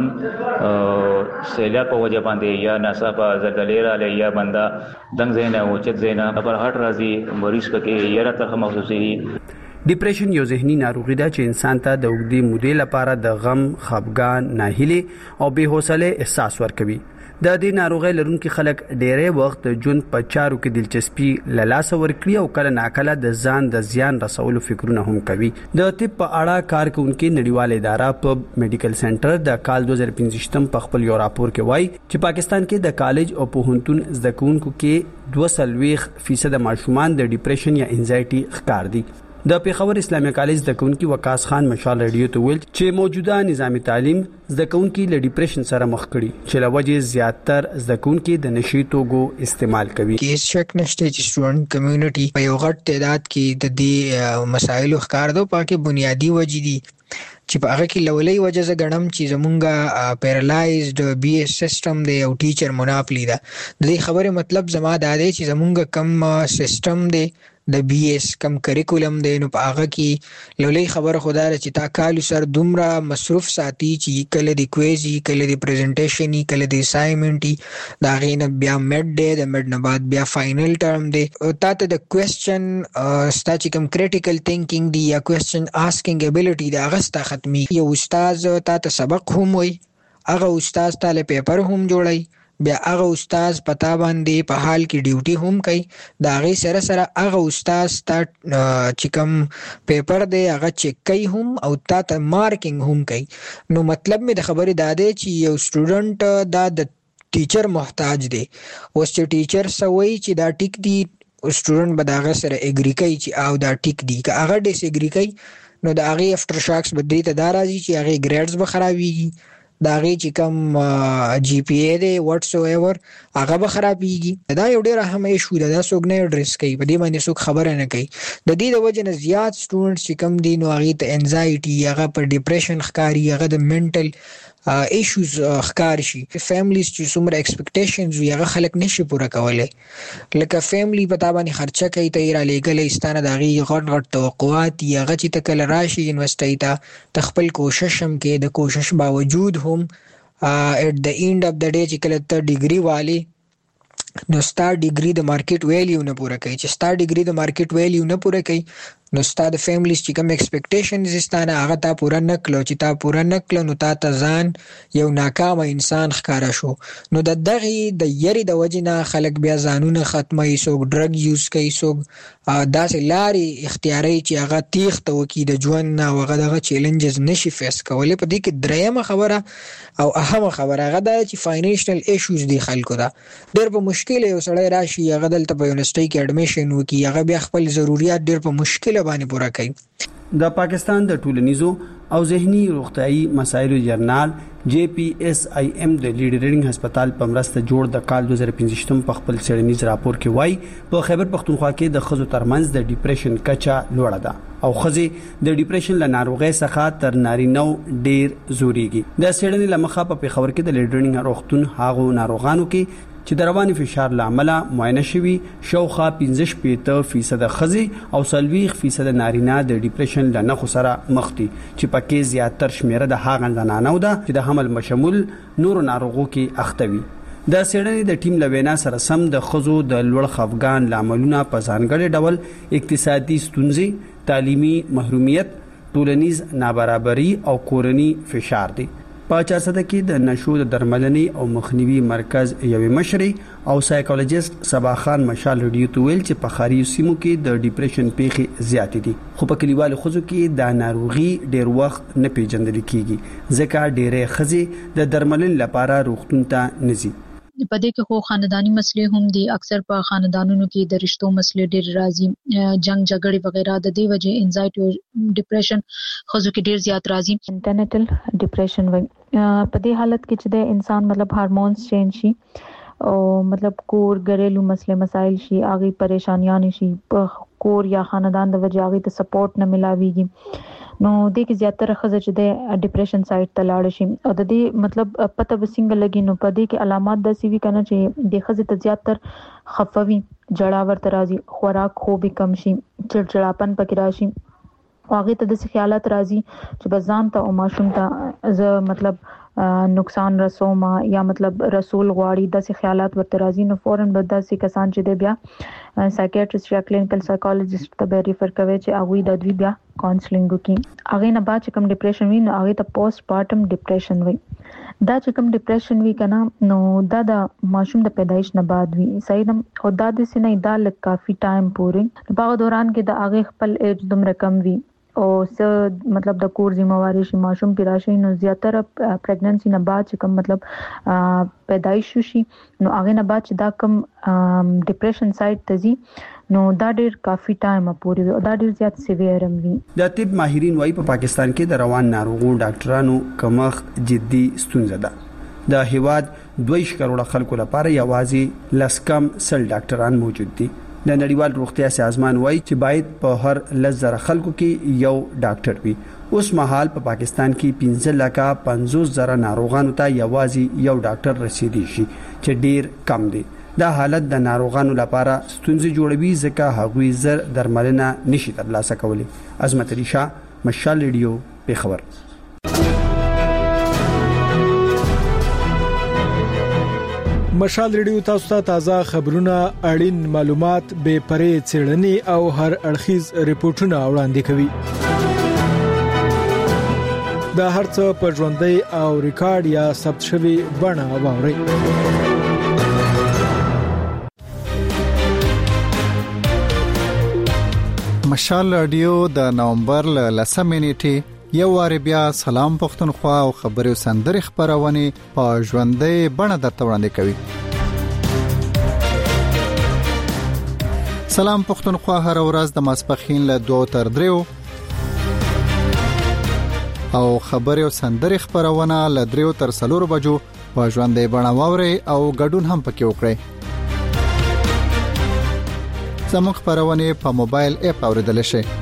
کم سیلاب په وجه باندې یا ناڅاپه زلزلې راغلي یا بنده دنګ ځای نه اوچت ځای نه پر هټ راځي مریض پکې یره ترخه محسوسېږي. ډیپریشن یو ذهني ناروغي ده چې انسان ته د اوږدې مودې لپاره د غم، خفګان، ناهیلي او بې حوصله احساس ورکوي. د دې ناروغي لرونکي خلک ډېری وخت د ژوند په چارو کې دلچسپي له لاسه ورکړي او کله ناکله د ځان د زیان رسولو فکرونه هم کوي. د طب په اړه کارکونکو نړیواله اداره په میډیکل سنټر د کال دوه زره پنځه په خپل یو راپور کې وایي چې پاکستان کې د کالج او پوهنتون زده کوونکو کې دوه سلويخ فیصد ماشومان د ډیپریشن یا انزایټي ښکار دي. د پیښور اسلامي کالج زده کوونکي وقاص خان مشال ریډیو ته ویل چې موجوده نظام تعلیم زده کوونکي له ډیپریشن سره مخ کړي چې لوجه زیاتر زده کوونکي د نشي توکو استعمال کوي. کیس شک نشته چې سټوډنټ کمیونټي په یو غټ تعداد کې د دې مسایلو ښکار دو پاکه بنیادی وجې دي چې په هغه کې لولې وجه ز غنم چې زمونږه پیرالایزډ بي اس سیستم دی او ټیچر موناپلی ده. د دې خبره مطلب زما دا دی چې زمونږه کم سیستم دی د بي اس کم کریکولم دی نو په هغه کې لولې خبره خدا چې تا کال سر دومره مصروف ساتي چې کله دی کویزي کله دی پریزنټیشن کله دی اساینمنټ دا غینه بیا میډ دی د میډ نه بعد بیا فائنل ټرم دی او تا ته د کوېسچن ستا چې کوم کریټیکل تھینکینګ دی یا کوېسچن آسکینګ ابیلیټي دی هغه ستا ختمي. یو استاد تا ته سبق هم وای هغه استاد ته پیپر هم جوړای بیا هغه استاد پتا باندې په حال کې ډیوټي هم کوي دا غي سره سره هغه استاد تا چې کوم پیپر دی هغه چیک کوي هم او تا ته مارکینګ هم کوي. نو مطلب می د خبرې دا دی چې یو سټوډنټ دا د ټیچر محتاج دی. اوس چې ټیچر سوي چې دا ټیک دی سټوډنټ به داغه سره اګری کوي چې او دا ټیک دی، که هغه ډیس اګری کوي نو د هغه افټر شاکس به دې ته دا راځي چې هغه ګریډز به خرابېږي، دا هغه چې کم جی پی ای دی واتس ایور هغه به خرابېږي. دا یو ډېر اهم ایشو ده، دا څوک نه اډریس کوي، په دې باندې څوک خبره نه کوي. د دې د وجه نه زیات سټوډنټس چې کم دي نو هغه ته انزایټي، هغه پر ډیپریشن ښکاری، هغه د منټل ایشوز ښکار شي. فیملیز چې څومره ایکسپیکټیشنز وي هغه خلک نشي پوره کولی. لکه فیملی په تا باندې خرچه کوي، ته یې رالیږلی، ستا نه د هغې غټ غټ توقعات دي، هغه چې ته کله راشي یونیورسټۍ ته ته خپل کوشش هم کې، د کوشش باوجود هم ایٹ د اینډ اف د ډے چې کله ته ډیګري والی نو ستا ډیګري د مارکیټ ویلیو نه پوره کوي. چې ستا ډیګري د مارکیټ ویلیو نه پوره کوي نو ستا د فیملیز چې کوم ایکسپیکټیشنز ستا نه هغه تا پوره نه کړو، چې تا پوره نه کړو نو تا ته ځان یو ناکامه انسان ښکاره شو. نو د دغې د یری د وجې نه خلک بیا ځانونه ختموي، څوک ډرګ یوز کوي، څوک داسې لارې اختیاروي چې هغه تیښته وکړي د ژوند نه او هغه دغه چیلنجز نشي فیس کولی. په دې کې دریمه خبره او اهمه خبره هغه دا چې فاینانشل ایشوز دي خلکو ته. ډېر په مشکل یو سړی راشي هغه دلته په یونیورسټۍ کې اډمیشن وکړي، هغه بیا خپل ضروریات ډېر په مشکل باندې پوره کوي. د پاکستان د ټولنیزو او ذهني روغتیايي مسایلو جرنال جی پی ایس آی ایم د لیډ ریډینګ هسپتال په مرسته جوړ د کال دوه زره پنځه په خپل څېړنیز راپور کې وایي په خیبر پختونخوا کې د ښځو ترمنځ د ډیپریشن کچه لوړه ده او ښځې د ډیپریشن له ناروغۍ څخه تر نارینهو ډیر زوريږي. د څېړنې لمخه په پیښور کې د لیډ ریډینګ روغتون هغو ناروغانو کې چې د رواني فشار لامل معاینه شوي شاوخوا پنځه شپږ فیصد ښځې او څلوېښت فیصد نارینه د ډیپریشن له نښو سره مخ دي، چې پکې زیاتر شمیره د هغه زنانو ده چې د حمل مشمول نورو ناروغو کې اخته وي. د څېړنې د ټیم له وینا سره سم د ښځو د لوړ خفګان لاملونه په ځانګړي ډول اقتصادي ستونزې، تعلیمي محرومیت، ټولنیز نابرابري او کورني فشار دي. په چارسده کې د نشو د درملنې او مخنیوي مرکز یوې مشري او سایکولوژیست صبا خان مشال رډیو ته ویل چې په ښاري سیمو کې د ډیپریشن پیښې زیاتې دي، خو په کلیوالو ښځو کې دا ناروغي ډیر وخت نه پیژندل کیږي ځکه ډېرې ښځې د درملنې لپاره روغتون ته نه ځي. په دې کې خو خاندانی مسلې هم دي، اکثر په خاندانونو کې د رشتو مسلې ډېر راځي، جنگ جګړې وغیرہ، د دې وجه انزایټي او ډیپریشن خزو کې ډېر زیات راځي. انټرنیټل ډیپریشن وایي په دې حالت کې چې د انسان مطلب هارمونز چینج شي او مطلب کور غریلو مسلې مسائل شي، هغه پریشانیاں شي، په کور یا خاندان د وجه هغه ته سپورټ نه ملاويږي، نو د کې زیاتره خزه چې د ډیپریشن سایډ ته لاړ شي او د دې مطلب پته وسنګ لګي. نو په دې کې علامات د سی وی کنه چې د خزه ته زیاتر خفوي، جړاور ترازی، خوراک خو به کم شي، چړچړاپن پکې راشي، هغه ته د خیالات راځي چې بزان ته او ماشوم ته ز مطلب نقصان رسوم یا مطلب رسول غواړي، د خیالات ورته راځي. نو فورن به د کسان چې د بیا سایکیاټریست یا کلینیکل سایکولوژیست ته به ریفر کوي چې هغه د دوی بیا کاونسلینګ وکړي. هغه نه بعد چې کوم ډیپریشن وي نو هغه ته پوسټ پارټم ډیپریشن وي. دا چې کوم ډیپریشن وی کنه نو دا د ماشوم د پیدایش نه بعد وی صحیح نه او دا د سینې دا لک کافي ټایم پورې په دوران کې د هغه خپل ایج دومره کم وی او څه مطلب د کور ذمہواری شي، ماشوم پیراشي، نو زیاتره پریګننسي نه بعد چې کوم مطلب پیدایش شي نو هغه نه بعد چې دا کوم ډیپریشن سایډ ته ځي نو دا ډیر کافي ټایم پورې او دا ډیر زیات سیویر هم وي. د طب ماهرین وايي په پاکستان کې د روان ناروغو ډاکټرانو کمښت جدي ستونزه ده. د هیواد دوه کروڑه خلکو لپاره یوازې لس کم سل ډاکټران موجود دي. د نړیوال روغتیا سازمان وايي چې باید په هر لس زره خلکو کې یو ډاکټر وي. اوس مهال په پاکستان کې پنځه لکه پنځوس زره ناروغانو ته یوازې یو ډاکټر رسیدي شي چې ډیر کم دی. دا حالت د ناروغانو لپاره ستونزې جوړوي ځکه هغوی زر درملنه نشي ترلاسه کولی. عظمت علي شاه، مشال ریډیو، پیښور. مشال ریډیو تاسو ته تازه خبرونه، اړین معلومات، بے پرې څېړنې او هر اړخیز ریپورتونه وړاندې کوي. دا هرڅه په ژوندۍ او ریکارډ یا ثبت شوی بڼه واورئ. مشال رادیو د نومبر ل لسمه نیټه یو وار بیا سلام پښتونخوا او خبري سندري خبرونه په ژوندۍ بڼه درته وړاندې کوي. سلام پښتونخوا هر ورځ د ماسپخین له دوه تر دریو او خبري سندري خبرونه له دریو تر څلورو بجو په ژوندۍ بڼه واوري او ګډون هم پکې وکړئ. زموږ خبرونه په موبایل اپ اوریدل شي.